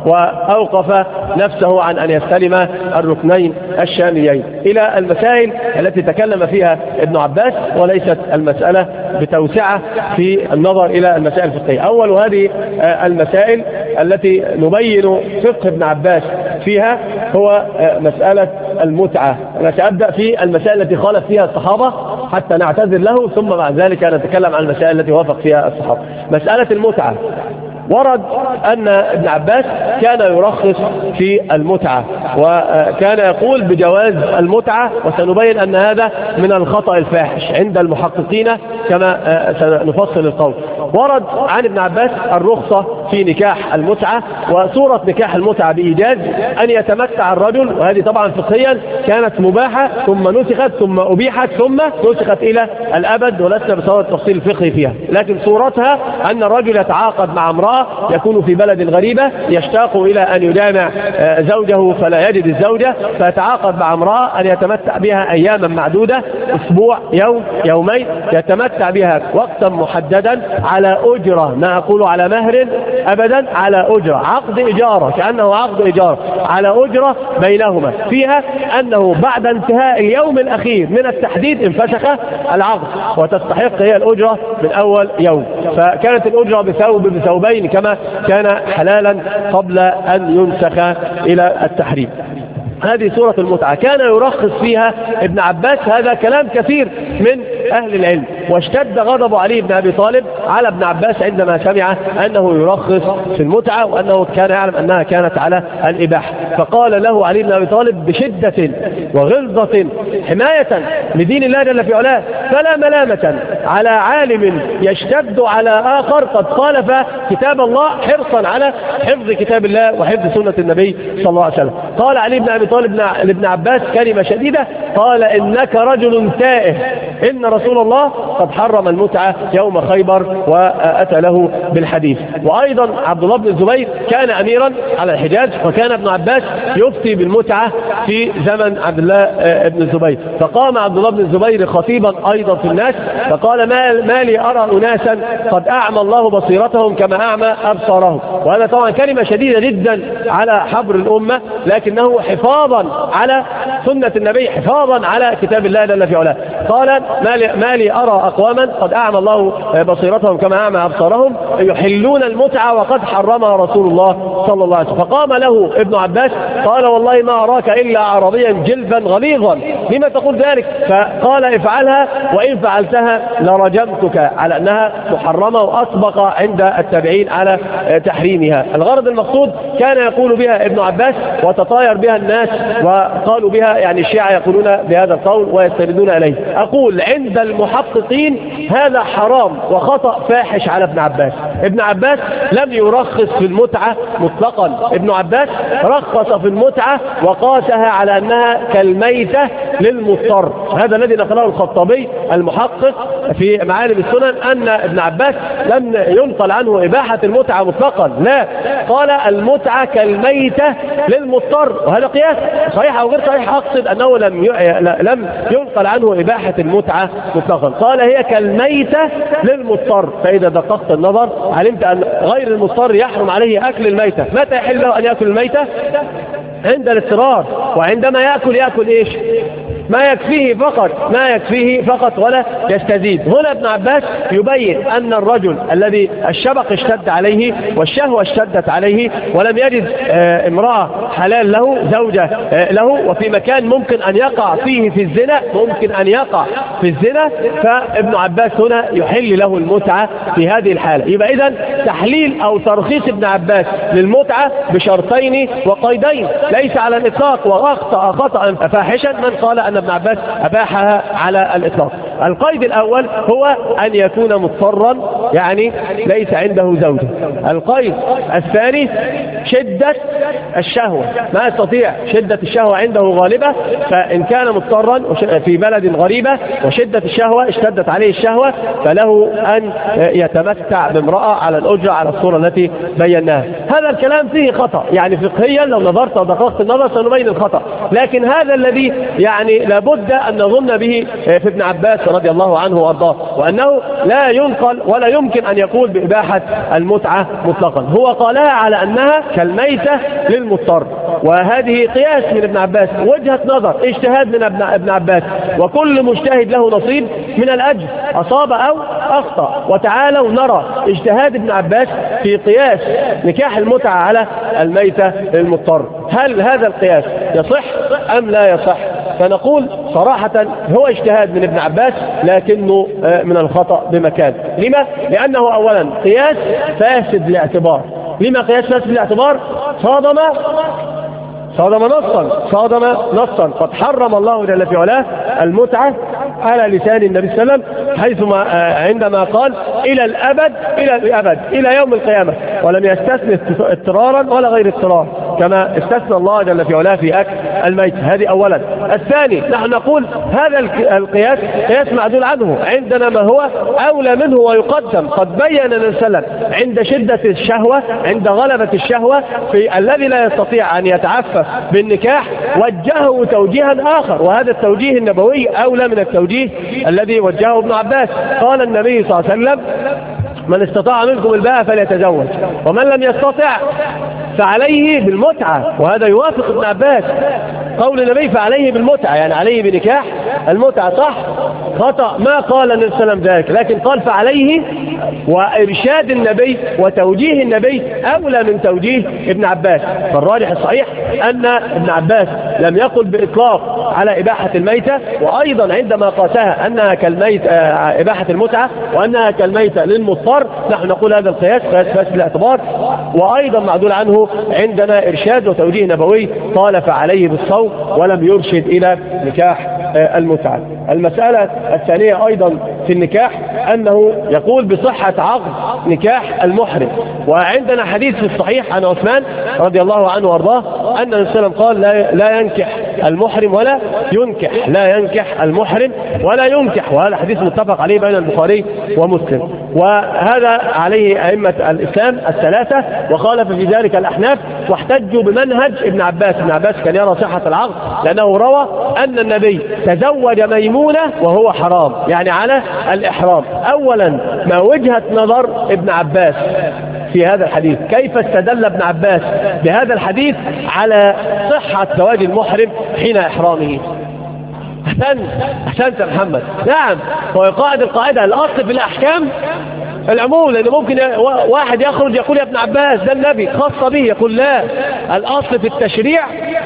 وأوقف نفسه عن أن يستلم الركنين الشاميين. إلى المسائل التي تكلم فيها ابن عباس، وليست المسألة بتوسعة في النظر إلى المسائل الفقهية. أول هذه المسائل التي نبين فقه ابن عباس فيها هو مسألة المتعة. نتبدأ في المسائل التي خالف فيها الصحابة حتى نعتذر له، ثم بعد ذلك نتكلم عن المسائل التي وافق فيها الصحابة. مسألة المتعة، ورد أن ابن عباس كان يرخص في المتعة، وكان يقول بجواز المتعة، وسنبين أن هذا من الخطأ الفاحش عند المحققين كما سنفصل القول. ورد عن ابن عباس الرخصة في نكاح المتعة، وصورة نكاح المتعة بإيجاز أن يتمتع الرجل، وهذه طبعا فقهيا كانت مباحة ثم نسخت ثم أبيحت ثم نسخت إلى الأبد، ولسنا بصورة التفصيل الفقهي فيها، لكن صورتها أن الرجل يتعاقد مع امرأة يكون في بلد غريبة، يشتاق إلى أن يجامع زوجه فلا يجد الزوجة، فيتعاقد مع امرأة أن يتمتع بها أياما معدودة، أسبوع، يوم، يومين، يتمتع بها وقتا محددا على أجرة، ما أقول على مهر أبدا، على أجرة، عقد إجارة، كأنه عقد إجارة على أجرة بينهما، فيها أنه بعد انتهاء اليوم الأخير من التحديد انفسخ العقد، وتستحق هي الأجرة من أول يوم. فكانت الأجرة بثوب بثوبين كما كان حلالا قبل أن ينسخ إلى التحريم. هذه سورة المتعة كان يرخص فيها ابن عباس. هذا كلام كثير من أهل العلم، واشتد غضب علي بن أبي طالب على ابن عباس عندما سمع أنه يرخص في المتعة، وأنه كان يعلم أنها كانت على الإباحة. فقال له علي بن أبي طالب بشدة وغلظة حماية لدين الله جل في علاه: فلا ملامة على عالم يشتد على آخر قد خالف كتاب الله حرصا على حفظ كتاب الله وحفظ سنة النبي صلى الله عليه وسلم. قال علي بن أبي طالب لابن عباس كلمة شديدة، قال: إنك رجل تائه إن رسول الله قد حرم المتعة يوم خيبر وأتى له بالحديث. وأيضا عبد الله بن الزبير كان أميرا على الحجاز، وكان ابن عباس يفتي بالمتعة في زمن عبد الله بن الزبير، فقام عبد الله بن الزبير خطيبا أيضا في الناس فقال ما, ما لي أرى أناسا قد أعمى الله بصيرتهم كما أعمى أبصارهم. وهذا طبعا كلمة شديدة جدا على حبر الأمة، لكنه حفاظا على سنة النبي، حفاظا على كتاب الله جل في علاه. قال ما لي, ما لي أرى أقواما قد أعمى الله بصيرتهم كما أعمى أبصارهم يحلون المتعة وقد حرمها رسول الله صلى الله عليه وسلم. فقام له ابن عباس قال والله ما أراك إلا عربيا جلبا غليظا، لما تقول ذلك؟ فقال افعلها وإن فعلتها لرجمتك، على أنها محرمة، وأسبق عند التابعين على تحريمها. الغرض المقصود كان يقول بها ابن عباس وتطاير بها الناس، وقالوا بها يعني الشيعة يقولون بهذا القول ويستندون إليه. أقول عند المحققين هذا حرام وخطأ فاحش على ابن عباس. ابن عباس لم يرخص في المتعة مطلقا، ابن عباس رخص في المتعة وقاسها على أنها كالميتة للمضطر. هذا الذي نقله الخطابي المحقق في معالم السنن، أن ابن عباس لم ينقل عنه إباحة المتعة مطلقا، لا، قال المتعة كالميتة للمضطر، وهذا قياس صحيح أو غير صحيح. أقصد أنه لم لم ينقل عنه إباحة المتعة مطلقا، قال هي كالميتة للمضطر. فإذا دققت النظر علمت أن غير المضطر يحرم عليه أكل الميتة. متى يحل له أن يأكل الميتة؟ عند الاضطرار، وعندما يأكل يأكل إيش؟ ما يكفيه فقط، ما يكفيه فقط ولا يستزيد. هنا ابن عباس يبين أن الرجل الذي الشبق اشتد عليه والشهوة اشتدت عليه ولم يجد امرأة حلال له، زوجة له، وفي مكان ممكن أن يقع فيه في الزنا، ممكن أن يقع في الزنا، فابن عباس هنا يحل له المتعة في هذه الحالة. يبقى إذن تحليل أو ترخيص ابن عباس للمتعة بشرطين وقيدين ليس على الإطلاق، وأخطأ خطأ فاحشا من قال أن ابن عباس أباحها على الإطلاق. القيد الأول هو أن يكون مضطرا، يعني ليس عنده زوجة. القيد الثاني شدة الشهوة، ما يستطيع، شدة الشهوة عنده غالبة، فإن كان مضطرا في بلد غريبة وشدة الشهوة اشتدت عليه الشهوة فله أن يتمتع بامرأة على الأجرة على الصورة التي بيناها. هذا الكلام فيه خطأ، يعني فقهيا لو نظرت ودققت النظر سنبين الخطأ، لكن هذا الذي يعني لابد أن نظن به في ابن عباس رضي الله عنه وارضاه، وأنه لا ينقل ولا يمكن أن يقول بإباحة المتعة مطلقا. هو قالها على أنها كالميتة للمضطر، وهذه قياس من ابن عباس، وجهة نظر، اجتهاد من ابن عباس، وكل مجتهد له نصيب من الأجر، أصاب أو أخطأ. وتعالوا نرى اجتهاد ابن عباس في قياس نكاح المتعة على الميتة للمضطر، هل هذا القياس يصح أم لا يصح؟ فنقول صراحة هو اجتهاد من ابن عباس لكنه من الخطأ بمكان. لما؟ لأنه أولا قياس فاسد الاعتبار. لما قياس فاسد الاعتبار؟ صادم صادم نصا صادم نصا قد حرم الله جل في علاه المتعة على لسان النبي صلى الله عليه وسلم، حيثما عندما قال إلى الأبد، إلى الأبد، إلى يوم القيامة، ولم يستثني اضطرارا ولا غير اضطرار كما استثنى الله جل في علاه في أكل الميت. هذه أولا. الثاني، نحن نقول هذا القياس قياس معدول عنه، عندنا ما هو أولى منه ويقدم. قد بين النبي صلى الله عليه وسلم عند شدة الشهوة، عند غلبة الشهوة، في الذي لا يستطيع أن يتعفف بالنكاح وجهه توجيها آخر، وهذا التوجيه النبوي أولى من التوجيه الذي وجهه ابن عباس. قال النبي صلى الله عليه وسلم من استطاع منكم الباءة فليتزوج، ومن لم يستطع فعليه بالمتعة، وهذا يوافق ابن عباس. قول النبي فعليه بالمتعة يعني عليه بنكاح المتعة، صح؟ خطأ، ما قال النبي صلى الله عليه وسلم ذلك، لكن قال فعليه، وإرشاد النبي وتوجيه النبي أولى من توجيه ابن عباس. فالراجح الصحيح أن ابن عباس لم يقل بإطلاق على إباحة الميتة، وأيضا عندما قاسها أنها كالميت إباحة المتعة وأنها كالميتة للمضطر، نحن نقول هذا القياس قياس فاسد الاعتبار، وأيضا معدول عنه عندنا إرشاد وتوجيه نبوي قال فعليه بالصوم ولم يرشد إلى نكاح المتعة. المسألة الثانية أيضا في النكاح أنه يقول بصحة عقد نكاح المحرم، وعندنا حديث في الصحيح عن عثمان رضي الله عنه وارضاه أن النبي صلى الله عليه وسلم قال لا, لا ينكح المحرم ولا ينكح، لا ينكح المحرم ولا ينكح، وهذا حديث متفق عليه بين البخاري ومسلم. وهذا عليه أئمة الإسلام الثلاثة، وخالف في ذلك الأحناف، واحتجوا بمنهج ابن عباس. ابن عباس كان يرى صحة العقد لأنه روى أن النبي تزوج ميمونة وهو حرام، يعني على الإحرام. أولا ما وجهة نظر ابن عباس في هذا الحديث؟ كيف استدل ابن عباس بهذا الحديث على صحة زواج المحرم حين إحرامه؟ أحسنت أحسنت يا محمد. نعم، هو قاعد القاعدة الأصل في الأحكام العموم، لأنه ممكن واحد يخرج يقول يا ابن عباس ده النبي خاص به، يقول لا، الأصل في التشريع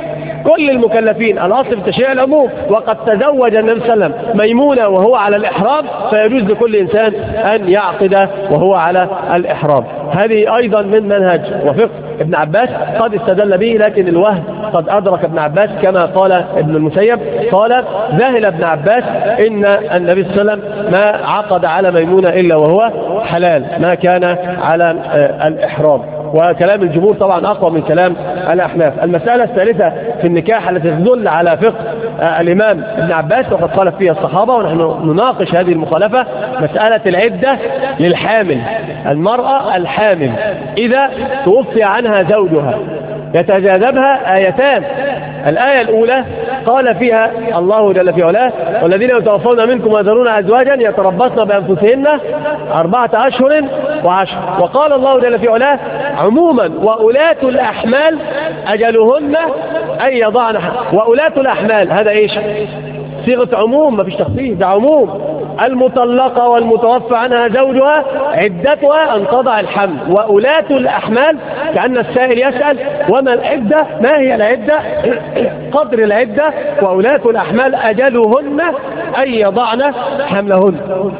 كل المكلفين، الأصل في التشريع العموم. وقد تزوج النبي صلى الله عليه وسلم ميمونة وهو على الإحرام، فيجوز لكل إنسان أن يعقد وهو على الإحرام. هذه أيضا من منهج وفقه ابن عباس قد استدل به، لكن الوهم قد أدرك ابن عباس كما قال ابن المسيب، قال ذهل ابن عباس إن النبي صلى الله عليه وسلم ما عقد على ميمونة إلا وهو حلال، ما كان على الإحرام. وكلام الجمهور طبعا أقوى من كلام الأحناف. المسألة الثالثة في النكاح التي تدل على فقه الإمام ابن عباس وقد خالف فيها الصحابة، ونحن نناقش هذه المخالفة، مسألة العدة للحامل. المرأة الحامل إذا توفي عنها زوجها يتجاذبها آيتان. الآية الأولى قال فيها الله جل في علاه والذين يتوفون منكم ويذرون أزواجا يتربصن بأنفسهن أربعة أشهر وعشر. وقال الله جل في علاه عموما وأولاة الأحمال أجلهن أن يضعن. وأولاة الأحمال هذا إيش؟ صيغة عموم، ما فيش تخصيص، ده عموم. المطلقة والمتوفى عنها زوجها عدتها أن تضع الحمل. وأولاة الأحمال كأن السائل يسأل وما العدة؟ ما هي العدة؟ قدر العدة. وأولاة الأحمال أجلهن أن يضعن حملهن.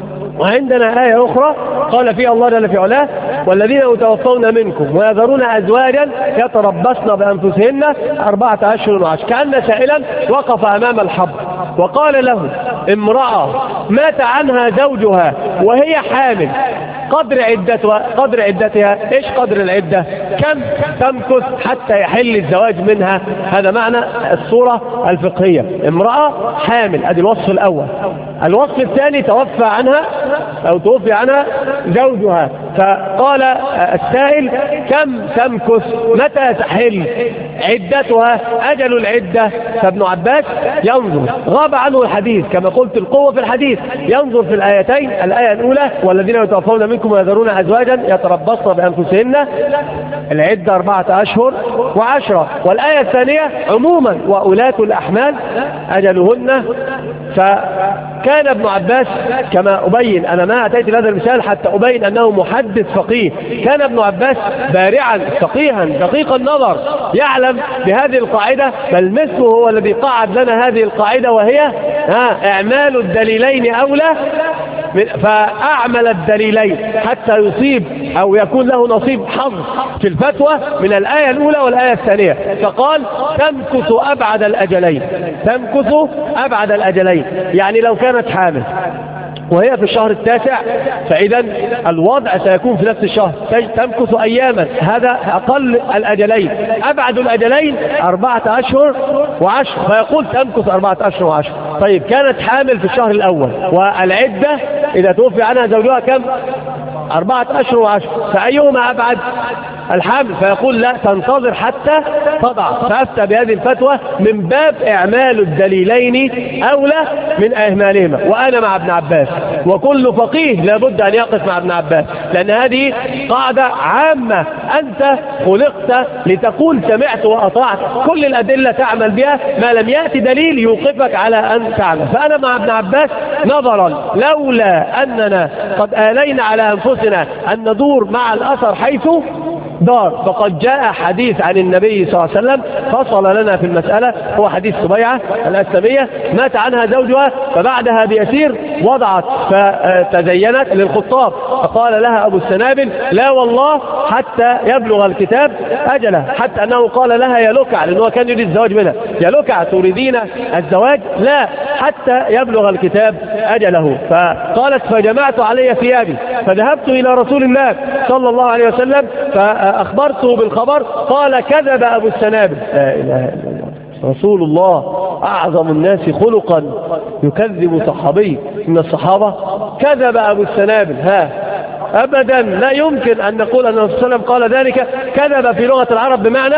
وعندنا آية أخرى قال فيها الله جل في علاه والذين يتوفون منكم ويذرون أزواجا يتربصن بأنفسهن أربعة أشهر وعشر. كأن سائلا وقف أمام الحب وقال له امرأة مات عنها زوجها وهي حامل، قدر عدتها قدر عدتها ايش قدر العدة؟ كم تمكث حتى يحل الزواج منها؟ هذا معنى الصورة الفقهية. امرأة حامل، ادي الوصف الاول. الوصف الثاني توفى عنها او توفي عنها زوجها، فقال السائل كم تمكث؟ متى تحل عدتها؟ اجل العدة. فابن عباس ينظر، غاب عنه الحديث كما قلت القوة في الحديث، ينظر في الآيتين. الآية الأولى والذين يتوفون منكم ويذرون أزواجا يتربصن بأنفسهن العدة أربعة أشهر وعشرة. والآية الثانية عموما وأولاة الأحمال أجلهن. فكان ابن عباس كما أبين، أنا ما أتيت بهذا المثال حتى أبين أنه محدث فقيه، كان ابن عباس بارعا فقيها دقيق النظر يعلم بهذه القاعدة، بل مثله هو الذي قعد لنا هذه القاعدة، وهي ها إعمال الدليلين أولى، فأعمل الدليلين حتى يصيب أو يكون له نصيب حظ في الفتوى من الآية الأولى والآية الثانية. فقال تمكث أبعد الأجلين، تمكث أبعد الأجلين، يعني لو كانت حامل وهي في الشهر التاسع فإذا الوضع سيكون في نفس الشهر، تمكث أياما، هذا أقل الأجلين. أبعد الأجلين أربعة أشهر وعشر، فيقول تمكث أربعة أشهر وعشر. طيب كانت حامل في الشهر الأول والعدة إذا توفي عنها زوجها كم؟ أربعة أشهر وعشر، فأيهما أبعد؟ الحمل. فيقول لا، تنتظر حتى تضع. فأفتى بهذه الفتوى من باب إعمال الدليلين أولى من إهمالهما. وأنا مع ابن عباس، وكل فقيه لابد أن يقف مع ابن عباس، لأن هذه قاعدة عامة. أنت خلقت لتقول سمعت وأطعت، كل الأدلة تعمل بها، ما لم يأتي دليل يوقفك على أن تعمل. فأنا مع ابن عباس نظرا، لولا أننا قد آلينا على أنفسنا أن ندور مع الأثر حيث دار. فقد جاء حديث عن النبي صلى الله عليه وسلم فصل لنا في المسألة، هو حديث سبيعة الأسلمية، مات عنها زوجها فبعدها بيسير وضعت فتزينت للخطاب، فقال لها أبو السنابل لا والله حتى يبلغ الكتاب أجله، حتى أنه قال لها يا لكع، لأنه كان يريد الزواج منها، يا لكع تريدين الزواج؟ لا، حتى يبلغ الكتاب أجله. فقالت فجمعت علي ثيابي فذهبت إلى رسول الله صلى الله عليه وسلم فأخبرته بالخبر، قال كذب أبو السنابل. لا إله إلا الله. رسول الله أعظم الناس خلقا يكذب صحابي من الصحابة؟ كذب أبو السنابل. ها أبدا لا يمكن أن نقول أن الرسول صلى الله عليه وسلم قال ذلك. كذب في لغة العرب بمعنى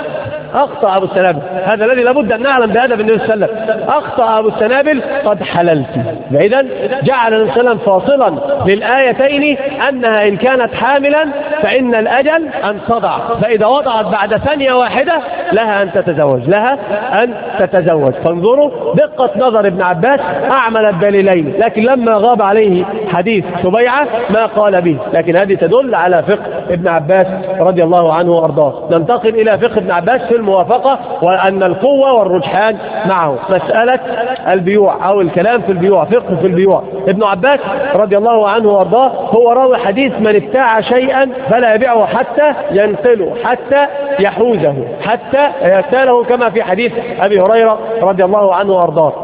أخطأ أبو السنابل. هذا الذي لابد أن نعلم بهذا النبي صلى الله عليه وسلم. أخطأ أبو السنابل قد حللت. إذن جعل النبي صلى الله عليه وسلم فاصلا للآيتين أنها إن كانت حاملا فإن الأجل أن تضع، فإذا وضعت بعد ثانية واحدة لها أن تتزوج، لها أن تتزوج. فانظروا دقة نظر ابن عباس أعمل الدليلين، لكن لما غاب عليه حديث سبيعة ما قال به. لكن هذه تدل على فقه ابن عباس رضي الله عنه وأرضاه. ننتقل إلى فقه ابن عباس في الموافقة، وأن القوة والرجحان معه. مسألة البيوع أو الكلام في البيوع، فقه في البيوع. ابن عباس رضي الله عنه وأرضاه هو راوي حديث من ابتاع شيئا فلا يبيعه حتى ينقله، حتى يحوزه، حتى يأتاله، كما في حديث أبي هريرة رضي الله عنه وأرضاه.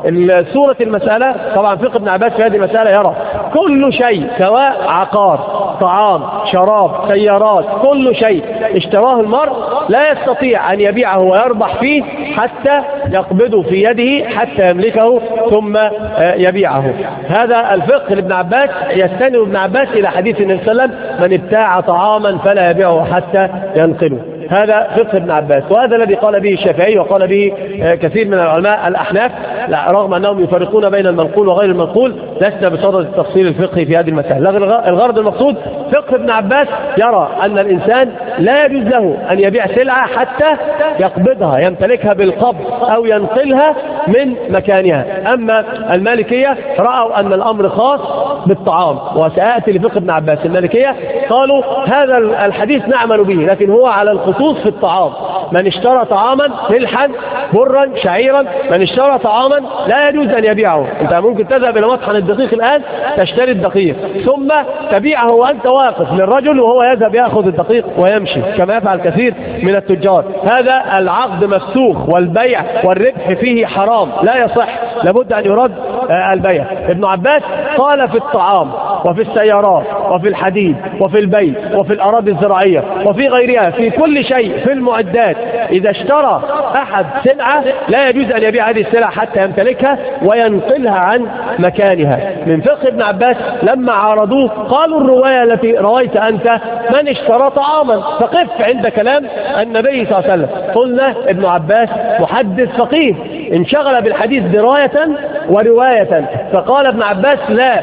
سورة المسألة طبعا فقه ابن عباس في هذه المسألة يرى كل شيء سواء عقار، طعام، شراب، سيارات، كل شيء اشتراه المرء لا يستطيع أن يبيعه ويربح فيه حتى يقبضه في يده، حتى يملكه ثم يبيعه. هذا الفقه لابن عباس يستند ابن عباس إلى حديث النبي صلى الله عليه وسلم من ابتاع طعاما فلا يبيعه حتى ينقله. هذا فقه ابن عباس، وهذا الذي قال به الشافعي وقال به كثير من العلماء الأحناف، رغم أنهم يفرقون بين المنقول وغير المنقول. لسنا بصدد التفصيل الفقهي في هذه المسألة. الغرض المقصود فقه ابن عباس يرى أن الإنسان لا يجوز له أن يبيع سلعة حتى يقبضها، يمتلكها بالقبض أو ينقلها من مكانها. أما المالكية رأوا أن الأمر خاص بالطعام، وسأأتي لفقه ابن عباس. المالكية قالوا هذا الحديث نعمل به، لكن هو على الخصوص في الطعام. من اشترى طعاما ملحا برا شعيرا، من اشترى طعاما لا يجوز أن يبيعه. أنت ممكن تذهب إلى مطحن الدقيق الآن تشتري الدقيق ثم تبيعه وأنت واقف للرجل وهو يذهب يأخذ الدقيق ويمشي، كما يفعل كثير من التجار. هذا العقد مفسوخ، والبيع والربح فيه حرام لا يصح، لابد أن يرد البيع. ابن عباس قال في الطعام وفي السيارات وفي الحديد وفي البيت وفي الأراضي الزراعية وفي غيرها، في كل شيء، في المعدات، إذا اشترى أحد سلعة لا يجوز أن يبيع هذه السلعة حتى يمتلكها وينقلها عن مكانها. من فقه ابن عباس لما عارضوه قالوا الرواية التي رويت أنت من اشترى طعاما، فقف عند كلام النبي صلى الله عليه وسلم. قلنا ابن عباس محدث فقيه انشغل بالحديث دراية ورواية، فقال ابن عباس لا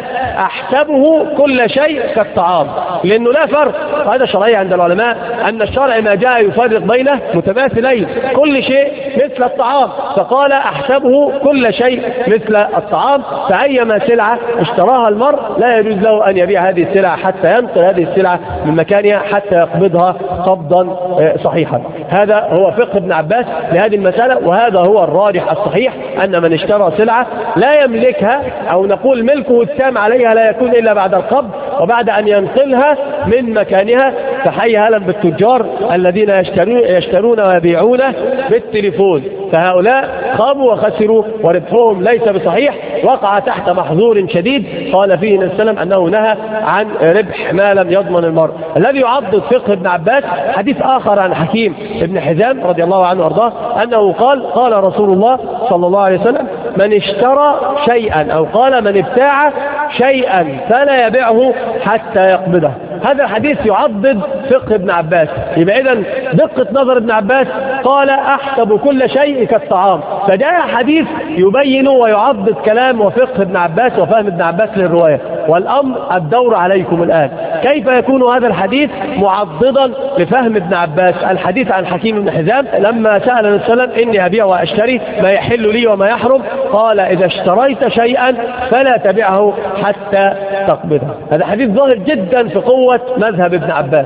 أحسبه كل شيء كالطعام، لأنه لا فرق. هذا شرعي عند العلماء أن الشرع ما جاء يفرق بينه متماثلين، كل شيء مثل الطعام، فقال أحسبه كل شيء مثل الطعام. فأيما سلعة اشتراها المرء لا يجوز له أن يبيع هذه السلعة حتى ينقل هذه السلعة من مكانها حتى يقبضها قبضا صحيحا. هذا هو فقه ابن عباس لهذه المسألة، وهذا هو الراجح الصحيح، أن من اشترى سلعة لا يملكها أو نقول ملكه التام عليها لا يكون إلا بعد القبض وبعد أن ينقلها من مكانها. فحي هلا بالتجار الذين يشترون, يشترون ويبيعون بالتليفون، فهؤلاء خابوا وخسروا وربحهم ليس بصحيح، وقع تحت محظور شديد قال فيه النبي صلى الله عليه وسلم أنه نهى عن ربح ما لم يضمن المرء. الذي يعضد فقه ابن عباس حديث آخر عن حكيم ابن حزام رضي الله عنه وارضاه أنه قال قال رسول الله صلى الله عليه وسلم من اشترى شيئا أو قال من ابتاع شيئا فلا يبيعه حتى يقبضه. هذا الحديث يعضد فقه ابن عباس. يبقى إذن دقة نظر ابن عباس قال أحسب كل شيء كالطعام، فجاء حديث يبين ويعضد كلام وفقه ابن عباس وفهم ابن عباس للرواية. والأمر الدور عليكم الآن، كيف يكون هذا الحديث معضدا لفهم ابن عباس؟ الحديث عن حكيم بن حزام لما سأل النبي صلى الله عليه وسلم إني أبيع وأشتري ما يحل لي وما يحرم، قال إذا اشتريت شيئا فلا تبيعه حتى تقبضه. هذا حديث ظاهر جدا في قوة مذهب ابن عباس.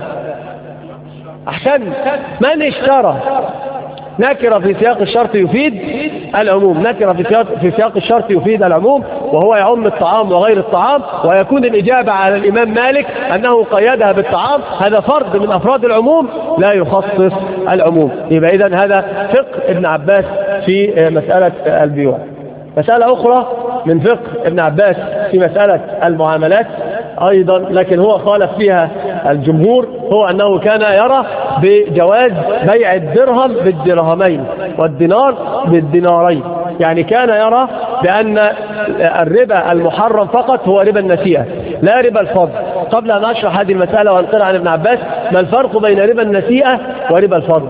أحسن من اشترى نكرة في سياق الشرط يفيد العموم، نكرة في سياق, في سياق الشرط يفيد العموم، وهو يعم الطعام وغير الطعام. ويكون الإجابة على الإمام مالك أنه قيدها بالطعام، هذا فرد من أفراد العموم لا يخصص العموم. يبقى إذن هذا فقه ابن عباس في مسألة البيوع. مسألة أخرى من فقه ابن عباس في مسألة المعاملات أيضا، لكن هو خالف فيها الجمهور، هو أنه كان يرى بجواز بيع الدرهم بالدرهمين والدينار بالدينارين. يعني كان يرى بأن الربا المحرم فقط هو ربا النسيئة لا ربا الفضل. قبل أن أشرح هذه المسألة وأنقل عن ابن عباس، ما الفرق بين ربا النسيئة وربا الفضل؟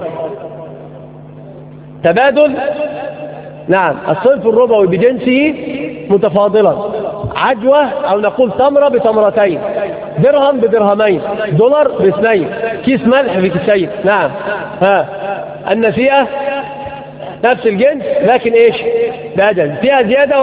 تبادل، نعم، الصنف الربوي بجنسه متفاضلا، عجوة أو نقول تمرة بتمرتين، درهم بدرهمين، دولار باثنين، كيس ملح بكيسين. نعم. ها النسيئة نفس الجنس لكن ايش؟ بأجل، فيها زيادة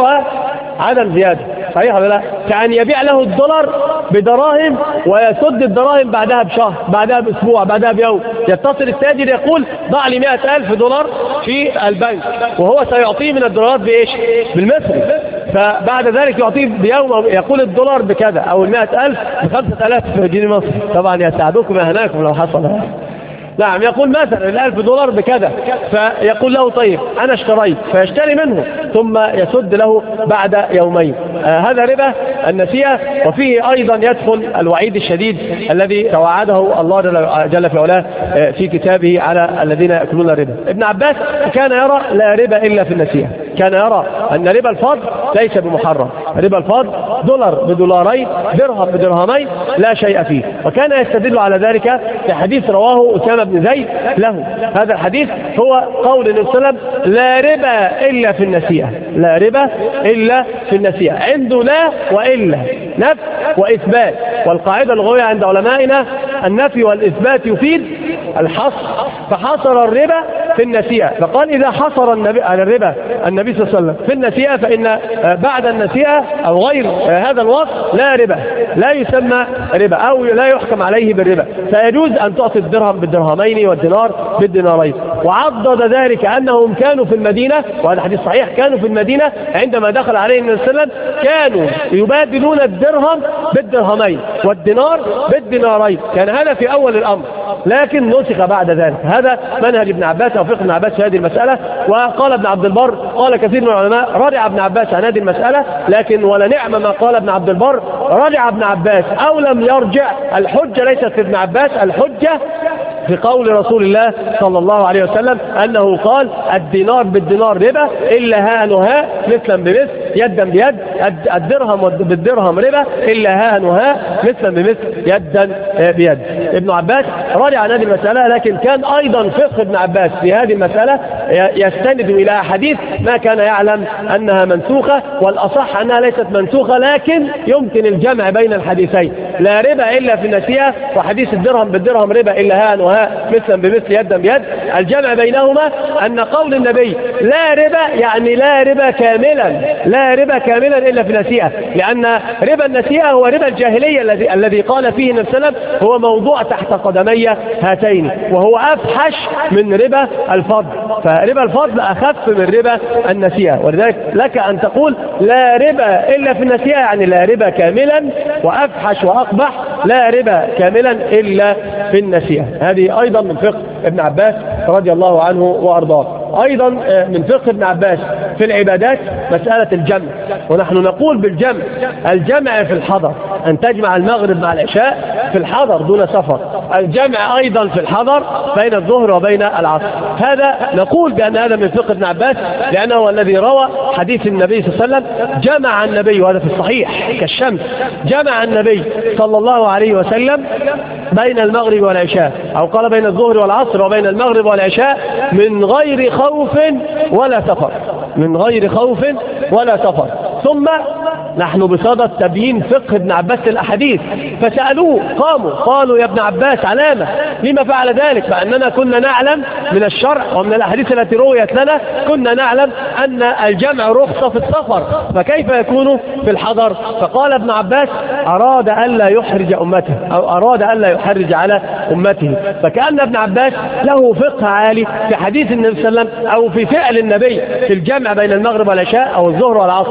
وعدم زيادة. صحيح ولا لا؟ كأن يبيع له الدولار بدراهم ويسد الدراهم بعدها بشهر، بعدها بأسبوع، بعدها بيوم. يتصل التاجر يقول ضع لي مئة ألف دولار في البنك، وهو سيعطيه من الدولارات بإيش؟ بالمصري. فبعد ذلك يعطيه بيوم، يقول الدولار بكذا أو المئة ألف بخمسة آلاف جنيه مصري. طبعا يساعدكم يهناكم لو حصل. نعم، يقول مثلا الألف دولار بكذا، فيقول له طيب أنا اشتريت، فيشتري منه ثم يسد له بعد يومين. آه هذا ربا النسيئة. وفيه أيضا يدخل الوعيد الشديد الذي توعده الله جل في علاه في كتابه على الذين يأكلون الربا. ابن عباس كان يرى لا ربا إلا في النسيئة، كان يرى أن ربا الفضل ليس بمحرم، ربا الفضل دولار بدولارين، درهم بدرهمين، لا شيء فيه. وكان يستدل على ذلك في حديث رواه أسامة بن زيد له. هذا الحديث هو قول النبي صلى الله عليه وسلم لا ربا إلا في النسيئة، لا ربا إلا في النسيئة. عنده لا وإلا، نفي وإثبات. والقاعدة اللغوية عند علمائنا النفي والإثبات يفيد الحصر، فحصر الربا في النسيئة. فقال إذا حصر النبي على الربا النبي صلى الله عليه وسلم في النسيئة فإن بعد النسيئة أو غير هذا الوقت لا ربا، لا يسمى ربا أو لا يحكم عليه بالربا، فيجوز أن تعطي الدرهم بالدرهمين والدينار بالدينارين. وعضد ذلك أنهم كانوا في المدينة، وهذا حديث صحيح، كانوا في المدينة عندما دخل عليه النبي صلى الله عليه وسلم كانوا يبادلون الدرهم بالدرهمين والدينار بالدينارين. كان هذا في أول الأمر، لكن نسخ بعد ذلك. هذا منهج ابن عباس أو فقه ابن عباس في هذه المسألة. وقال ابن عبد البر، قال كثير من العلماء رجع ابن عباس عن هذه المسألة، لكن ولا نعم ما قال ابن عبد البر، رجع ابن عباس أو لم يرجع، الحجة ليست في ابن عباس، الحجة في قول رسول الله صلى الله عليه وسلم أنه قال الدينار بالدينار ربا إلا ها نها مثلا بمثل يدا بيد، الدرهم بالدرهم ربا إلا ها نها مثلا بمثل يدا بيد. ابن عباس رجع عن هذه المسألة، لكن كان أيضا فقه ابن عباس في هذه المسألة يستند إلى أحاديث ما كان يعلم أنها منسوخة، والأصح أنها ليست منسوخة، لكن يمكن الجمع بين الحديثين، لا ربا إلا في النسيئة وحديث الدرهم بالدرهم ربا إلا ها نها مثلا بمثل يدا بيد. الجمع بينهما أن قول النبي لا ربا يعني لا ربا كاملا، لا ربا كاملا إلا في النسيئة، لأن ربا النسيئة هو ربا الجاهلية الذي الذي قال فيه النبي صلى الله عليه وسلم هو موضوع تحت قدمي هاتين، وهو أفحش من ربا الفضل. فربا الفضل أخف من ربا النسيئة، ولذلك لك أن تقول لا ربا إلا في النسيئة يعني لا ربا كاملا، وأفحش وأقبح لا ربا كاملا إلا في النسيئة. هذه أيضا من فقه ابن عباس رضي الله عنه وأرضاه. أيضا من فقه ابن عباس في العبادات مسألة الجمع، ونحن نقول بالجمع الجمع في الحضر، أن تجمع المغرب مع العشاء في الحضر دون سفر، الجمع أيضا في الحضر بين الظهر وبين العصر. هذا نقول بأن هذا من فقه ابن عباس، لأنه هو الذي روى حديث النبي صلى الله عليه وسلم جمع النبي، وهذا في الصحيح كالشمس، جمع النبي صلى الله عليه وسلم بين المغرب والعشاء، أو قال بين الظهر والعصر وبين المغرب والعشاء من غير خوف ولا سفر، من غير خوف ولا سفر. ثم نحن بصدد تبيين فقه ابن عباس للأحاديث، فسألوه قاموا قالوا يا ابن عباس علامة لما فعل ذلك؟ فأننا كنا نعلم من الشرع ومن الأحاديث التي رويت لنا كنا نعلم أن الجمع رخصة في السفر، فكيف يكون في الحضر؟ فقال ابن عباس أراد ألا يحرج أمته، أو أراد ألا يحرج على أمته. فكأن ابن عباس له فقه عالي في حديث النبي صلى الله عليه وسلم أو في فعل النبي في الجمع بين المغرب والعشاء أو الظهر والعصر في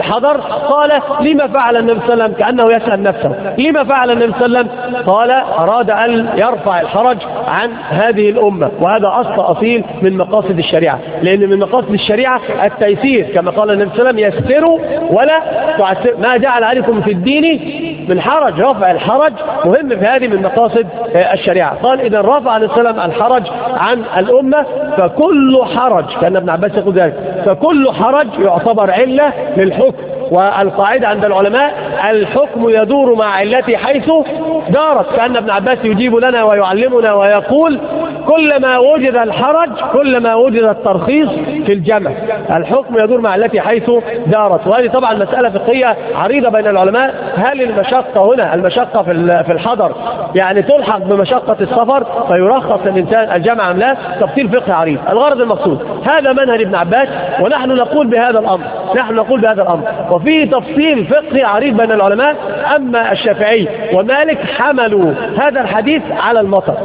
الحضر؟ قال لما فعل النبي صلى الله عليه وسلم؟ كأنه يسأل نفسه لما فعل النبي صلى الله عليه وسلم؟ قال أراد أن يرفع الحرج عن هذه الأمة، وهذا أصل أصيل من مقاصد الشريعة، لأن من مقاصد الشريعة التيسير، كما قال النبي صلى الله عليه وسلم يسروا ولا تعسروا، ما جعل عليكم في الدين من حرج. رفع الحرج مهم في هذه من مقاصد الشريعة. قال إذا رفع النبي صلى الله عليه وسلم الحرج عن الأمة فكل حرج، كان ابن عباس يقول ذلك، فكل حرج يعتبر علة للحكم. والقاعدة عند العلماء الحكم يدور مع علته حيث دارت، كأن ابن عباس يجيب لنا ويعلمنا ويقول كلما وجد الحرج كلما وجد الترخيص في الجمع، الحكم يدور مع علته حيث دارت. وهذه طبعا مسألة فقهية عريضة بين العلماء، هل المشقة هنا المشقة في الحضر يعني تلحق بمشقة السفر فيرخص الإنسان الجمع أم لا؟ تفصيل فقهي عريض. الغرض المقصود هذا منهج ابن عباس، ونحن نقول بهذا الأمر نحن نقول بهذا الأمر وفيه تفصيل فقهي عريض بين العلماء. أما الشافعي ومالك حملوا هذا الحديث على المطر،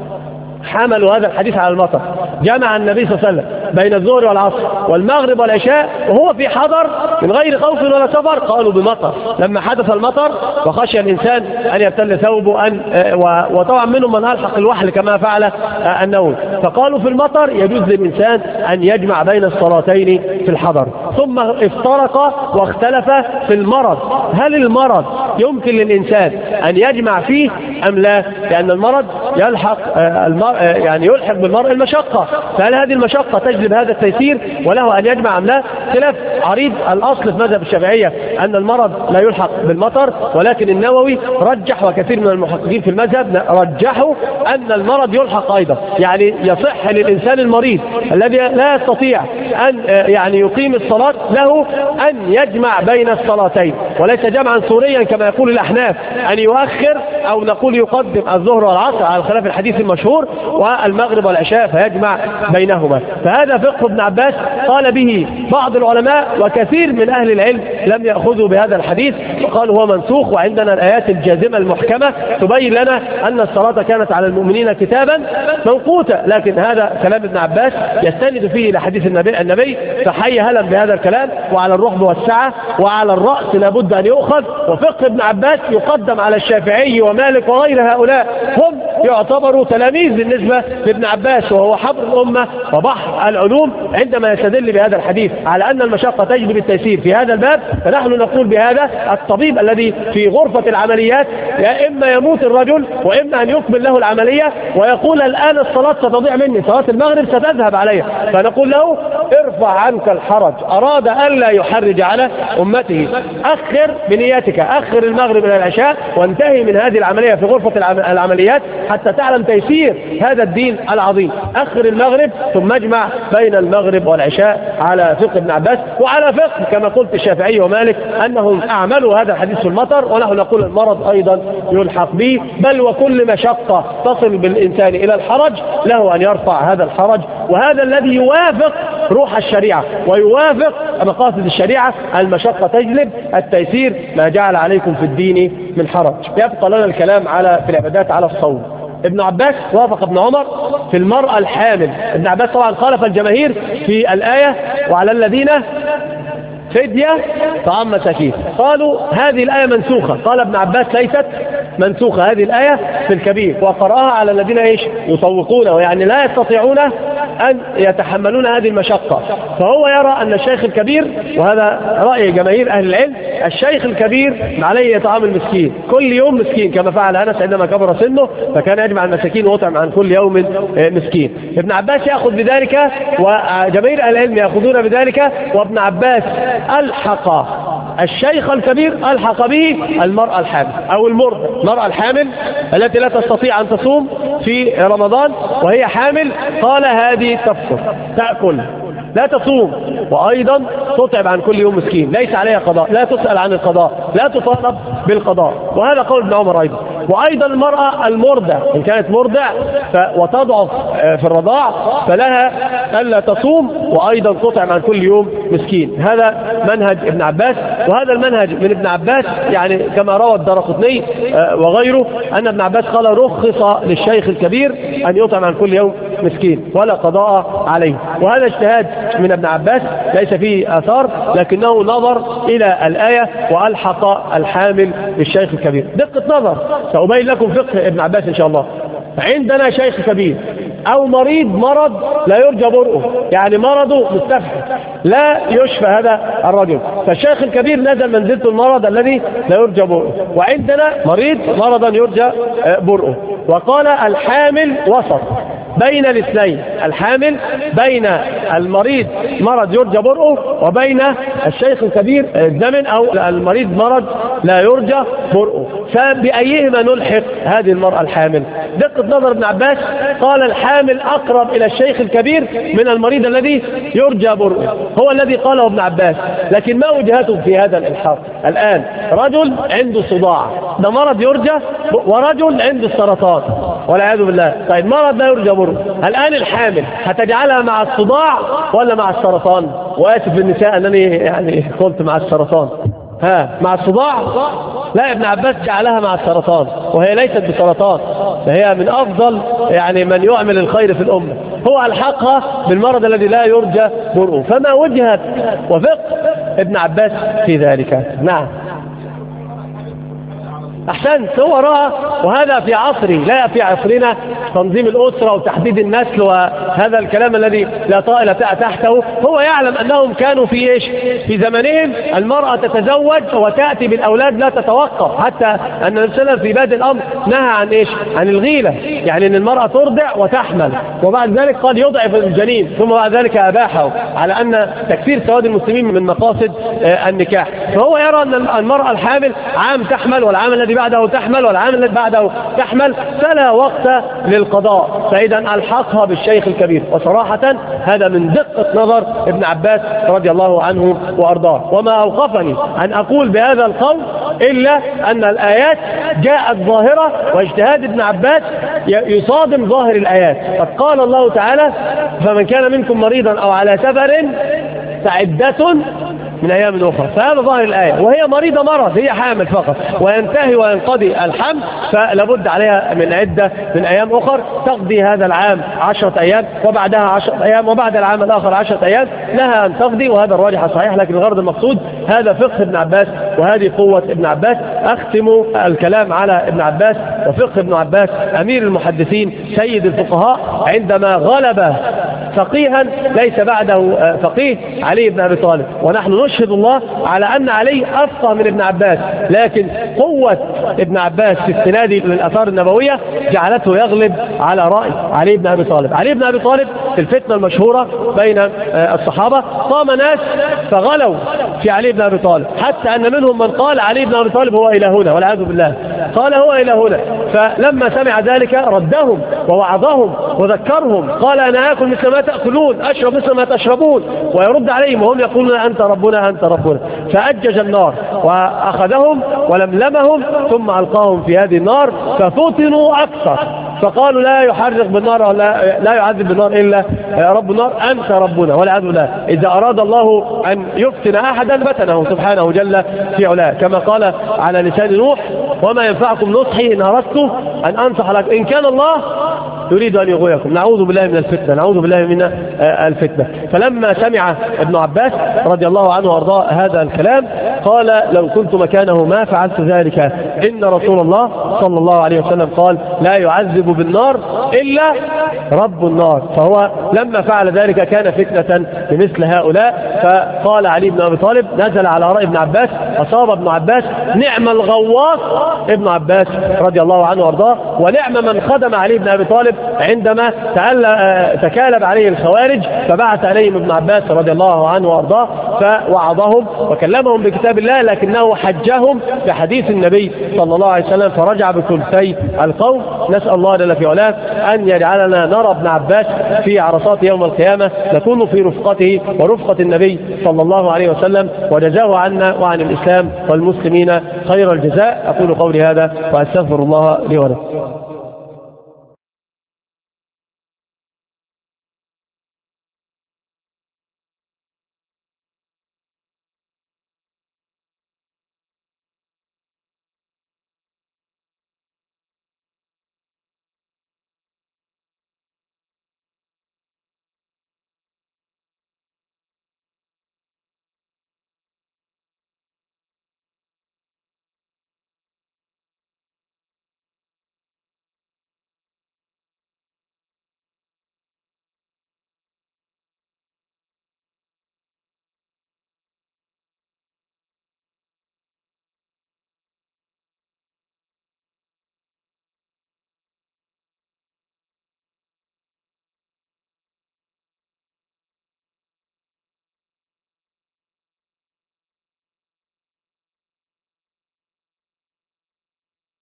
حملوا هذا الحديث على المطر. جمع النبي صلى الله عليه وسلم بين الظهر والعصر والمغرب والعشاء وهو في حضر من غير خوف ولا سفر، قالوا بمطر. لما حدث المطر وخشي الإنسان أن يبتل ثوبه أن وطبعا منهم من ألحق الوحل كما فعل النووي، فقالوا في المطر يجوز للإنسان أن يجمع بين الصلاتين في الحضر. ثم افترق واختلف في المرض، هل المرض يمكن للإنسان أن يجمع فيه أم لا؟ لأن المرض يلحق يعني يلحق بالمرء المشقة، فهل هذه المشقة تجلب هذا التيسير وله أن يجمع أم لا؟ خلاف عريض. الأصل في مذهب الشافعية أن المرض لا يلحق بالمطر، ولكن النووي رجح وكثير من المحققين في المذهب رجحوا أن المرض يلحق أيضا، يعني يصح للإنسان المريض الذي لا يستطيع أن يعني يقيم الصلاة له أن يجمع بين الصلاتين، وليس جمعا سوريا كما يقول الأحناف أن يؤخر أو نقول يقدم الظهر والعصر على خلاف الحديث المشهور والمغرب والعشاء فيجمع بينهما. فهذا فقه ابن عباس قال به بعض العلماء، وكثير من أهل العلم لم يأخذوا بهذا الحديث وقالوا هو منسوخ، وعندنا الآيات الجازمة المحكمة تبين لنا أن الصلاة كانت على المؤمنين كتابا موقوتا. لكن هذا كلام ابن عباس يستند فيه إلى حديث النبي, النبي فحي هلا بهذا الكلام، وعلى الرحب والسعة وعلى الرأس لابد أن يؤخذ. وفقه ابن عباس يقدم على الشافعي ومالك وغير هؤلاء، هم يعتبروا تلاميذ بالنسبة لابن عباس، وهو حبر الأمة وبحر العلوم عندما يستدل بهذا الحديث على أن المشقة تجلب التيسير في هذا الباب. فنحن نقول بهذا الطبيب الذي في غرفة العمليات يا إما يموت الرجل وإما أن يكمل له العملية ويقول الآن الصلاة ستضيع مني، صلاة المغرب ستذهب علي، فنقول له ارفع عنك الحرج. أراد أن لا يحرج على أمته، أخر بنيتك، أخر المغرب إلى العشاء وانتهي من هذه العملية في غرفة العمليات حتى تعلم تيسير هذا الدين العظيم. أخر المغرب ثم اجمع بين المغرب والعشاء على فقه ابن عباس وعلى فقه كما قلت الشافعي ومالك أنهم أعملوا هذا الحديث في المطر، ونحن نقول المرض أيضا يلحق به، بل وكل مشقة تصل بالإنسان إلى الحرج له أن يرفع هذا الحرج. وهذا الذي يوافق روح الشريعة ويوافق مقاصد الشريعة، المشقة تجلب التيسير، ما جعل عليكم في الدين من حرج. يبقى لنا الكلام على في العبادات على الصوم. ابن عباس وافق ابن عمر في المرأة الحامل. ابن عباس طبعا خالف الجماهير في الآية وعلى الذين فدية طعام مساكين، قالوا هذه الآية منسوخة. قال ابن عباس ليست منسوخة، هذه الآية في الكبير وقرأها على الذين ايش يطوقون، ويعني لا يستطيعون أن يتحملون هذه المشقة. فهو يرى أن الشيخ الكبير، وهذا رأي جماهير أهل العلم، الشيخ الكبير عليه طعام المسكين كل يوم مسكين، كما فعل أنس عندما كبر سنه فكان يجمع المساكين ويطعم عن كل يوم مسكين. ابن عباس يأخذ بذلك وجماهير أهل العلم يأخذون بذلك، وابن عباس ألحق الشيخ الكبير ألحق به المرأة الحامل أو المرضع. المرأة الحامل التي لا تستطيع أن تصوم في رمضان وهي حامل، قال هذه تفطر تأكل لا تصوم، وأيضا تطعم عن كل يوم مسكين، ليس عليها قضاء، لا تسأل عن القضاء، لا تطالب بالقضاء. وهذا قول ابن عمر أيضا. وأيضا المرأة المرضع إن كانت مرضع وتضعف في الرضاع فلها ألا تصوم وأيضا تطعم عن كل يوم مسكين. هذا منهج ابن عباس، وهذا المنهج من ابن عباس يعني كما روى الدارقطني وغيره أن ابن عباس قال رخص للشيخ الكبير أن يطعم عن كل يوم مسكين ولا قضاء عليه. وهذا اجتهاد من ابن عباس ليس فيه آثار، لكنه نظر إلى الآية وألحق الحامل بالشيخ الكبير. دقة نظر، سأبين لكم فقه ابن عباس إن شاء الله. عندنا شيخ كبير أو مريض مرض لا يرجى برؤه، يعني مرضه مستفحل لا يشفى هذا الرجل، فالشيخ الكبير نزل منزلة المرض الذي لا يرجى برؤه. وعندنا مريض مرضا يرجى برؤه. وقال الحامل وسط بين الاثنين، الحامل بين المريض مرض يرجى برؤه وبين الشيخ الكبير الزمن أو المريض مرض لا يرجى برؤه، فبأيهما نلحق هذه المرأة الحامل؟ دقة نظر ابن عباس، قال الحامل أقرب إلى الشيخ الكبير من المريض الذي يرجى برؤه، هو الذي قاله ابن عباس. لكن ما وجهته في هذا الإلحاق؟ الآن رجل عنده صداع، ده مرض يرجى، ورجل عنده السرطان والعياذ بالله، طيب مرض لا يرجى برؤه. الآن الحامل هتجعلها مع الصداع ولا مع السرطان؟ وآسف للنساء أنني يعني قلت مع السرطان، ها مع الصداع؟ لا، ابن عباس جعلها مع السرطان، وهي ليست بسرطان، فهي من أفضل يعني من يعمل الخير في الأمة، هو ألحقها بالمرض الذي لا يرجى برؤه. فما وجهة وفقه ابن عباس في ذلك؟ نعم أحسنت، هو رأى، وهذا في عصري لا في عصرنا، تنظيم الأسرة وتحديد النسل وهذا الكلام الذي لا طائل تحته. هو يعلم أنهم كانوا في إيش؟ في زمنهم المرأة تتزوج وتأتي بالأولاد لا تتوقف، حتى أن النبي صلى الله عليه وسلم في بادئ الأمر نهى عن إيش؟ عن الغيلة، يعني أن المرأة ترضع وتحمل، وبعد ذلك قد يضعف الجنين، ثم بعد ذلك أباحه، على أن تكفير سواد المسلمين من مقاصد النكاح. فهو يرى أن المرأة الحامل عام تحمل، والعام الذي بعده تحمل، والعام الذي بعده تحمل، فلا وقت للقضاء، فإذا ألحقها بالشيخ الكبير. وصراحة هذا من دقة نظر ابن عباس رضي الله عنه وأرضاه. وما أوقفني أن أقول بهذا القول إلا أن الآيات جاءت ظاهرة، واجتهاد ابن عباس يصادم ظاهر الآيات. قد قال الله تعالى فمن كان منكم مريضا أو على سفر فعدة من أيام أخرى، فهذا ظاهر الآية، وهي مريضة مرض، هي حامل فقط، وينتهي وينقضي الحمل، فلابد عليها من عدة من أيام أخر تقضي هذا العام عشرة أيام، وبعدها عشرة أيام، وبعد العام الآخر عشرة أيام، لها أن تقضي، وهذا الراجح صحيح. لكن الغرض المقصود هذا فقه ابن عباس وهذه قوة ابن عباس. أختم الكلام على ابن عباس وفقه ابن عباس أمير المحدثين سيد الفقهاء، عندما غلب فقيها ليس بعده فقيه علي بن أبي طالب، ونحن نشهد الله على أن علي أفقه من ابن عباس، لكن قوة ابن عباس في استناده للآثار النبوية جعلته يغلب على رأي علي بن أبي طالب. علي بن أبي طالب في الفتنة المشهورة بين الصحابة قام ناس فغلوا في علي بن أبي طالب، حتى أن منهم من قال علي بن أبي طالب هو إلهنا والعياذ بالله، قال هو إلهنا. فلما سمع ذلك ردهم ووعظهم وذكرهم، قال أنا آكل مثل ما تأكلون، أشرب مثل ما تشربون، ويرد عليهم وهم يقولون أنت ربنا أنت ربنا. فأجج النار وأخذهم ولملمهم ثم ألقاهم في هذه النار، ففتنوا أكثر، فقالوا لا يحرق بالنار ولا لا يعذب بالنار إلا رب النار، أنت ربنا والعياذ بالله. إذا أراد الله أن يفتن أحدا فتنه سبحانه جل في علاه، كما قال على لسان نوح وما ينفعكم نصحي إن أردت أن أنصح لك إن كان الله يريد أن يغويكم. نعوذ بالله من الفتنة، نعوذ بالله من الفتنة. فلما سمع ابن عباس رضي الله عنه وارضاه هذا الكلام قال لو كنت مكانه ما فعلت ذلك، إن رسول الله صلى الله عليه وسلم قال لا يعذب بالنار إلا رب النار. فهو لما فعل ذلك كان فتنة لمثل هؤلاء. فقال علي بن أبي طالب نزل على رأي ابن عباس، أصاب ابن عباس، نعم الغواص ابن عباس رضي الله عنه وارضاه، ونعم من خدم علي بن أبي طالب عندما تكالب عليه الخوارج، فبعث عليهم ابن عباس رضي الله عنه وارضاه فوعظهم وكلمهم بكتاب الله، لكنه حجهم بحديث النبي صلى الله عليه وسلم، فرجع بثلثي القوم. نسأل الله جل في علاه أن يجعلنا نرى ابن عباس في عرصات يوم القيامة، نكون في رفقته ورفقة النبي صلى الله عليه وسلم، وجزاه عنا وعن الإسلام والمسلمين خير الجزاء. أقول قولي هذا وأستغفر الله لي ولكم.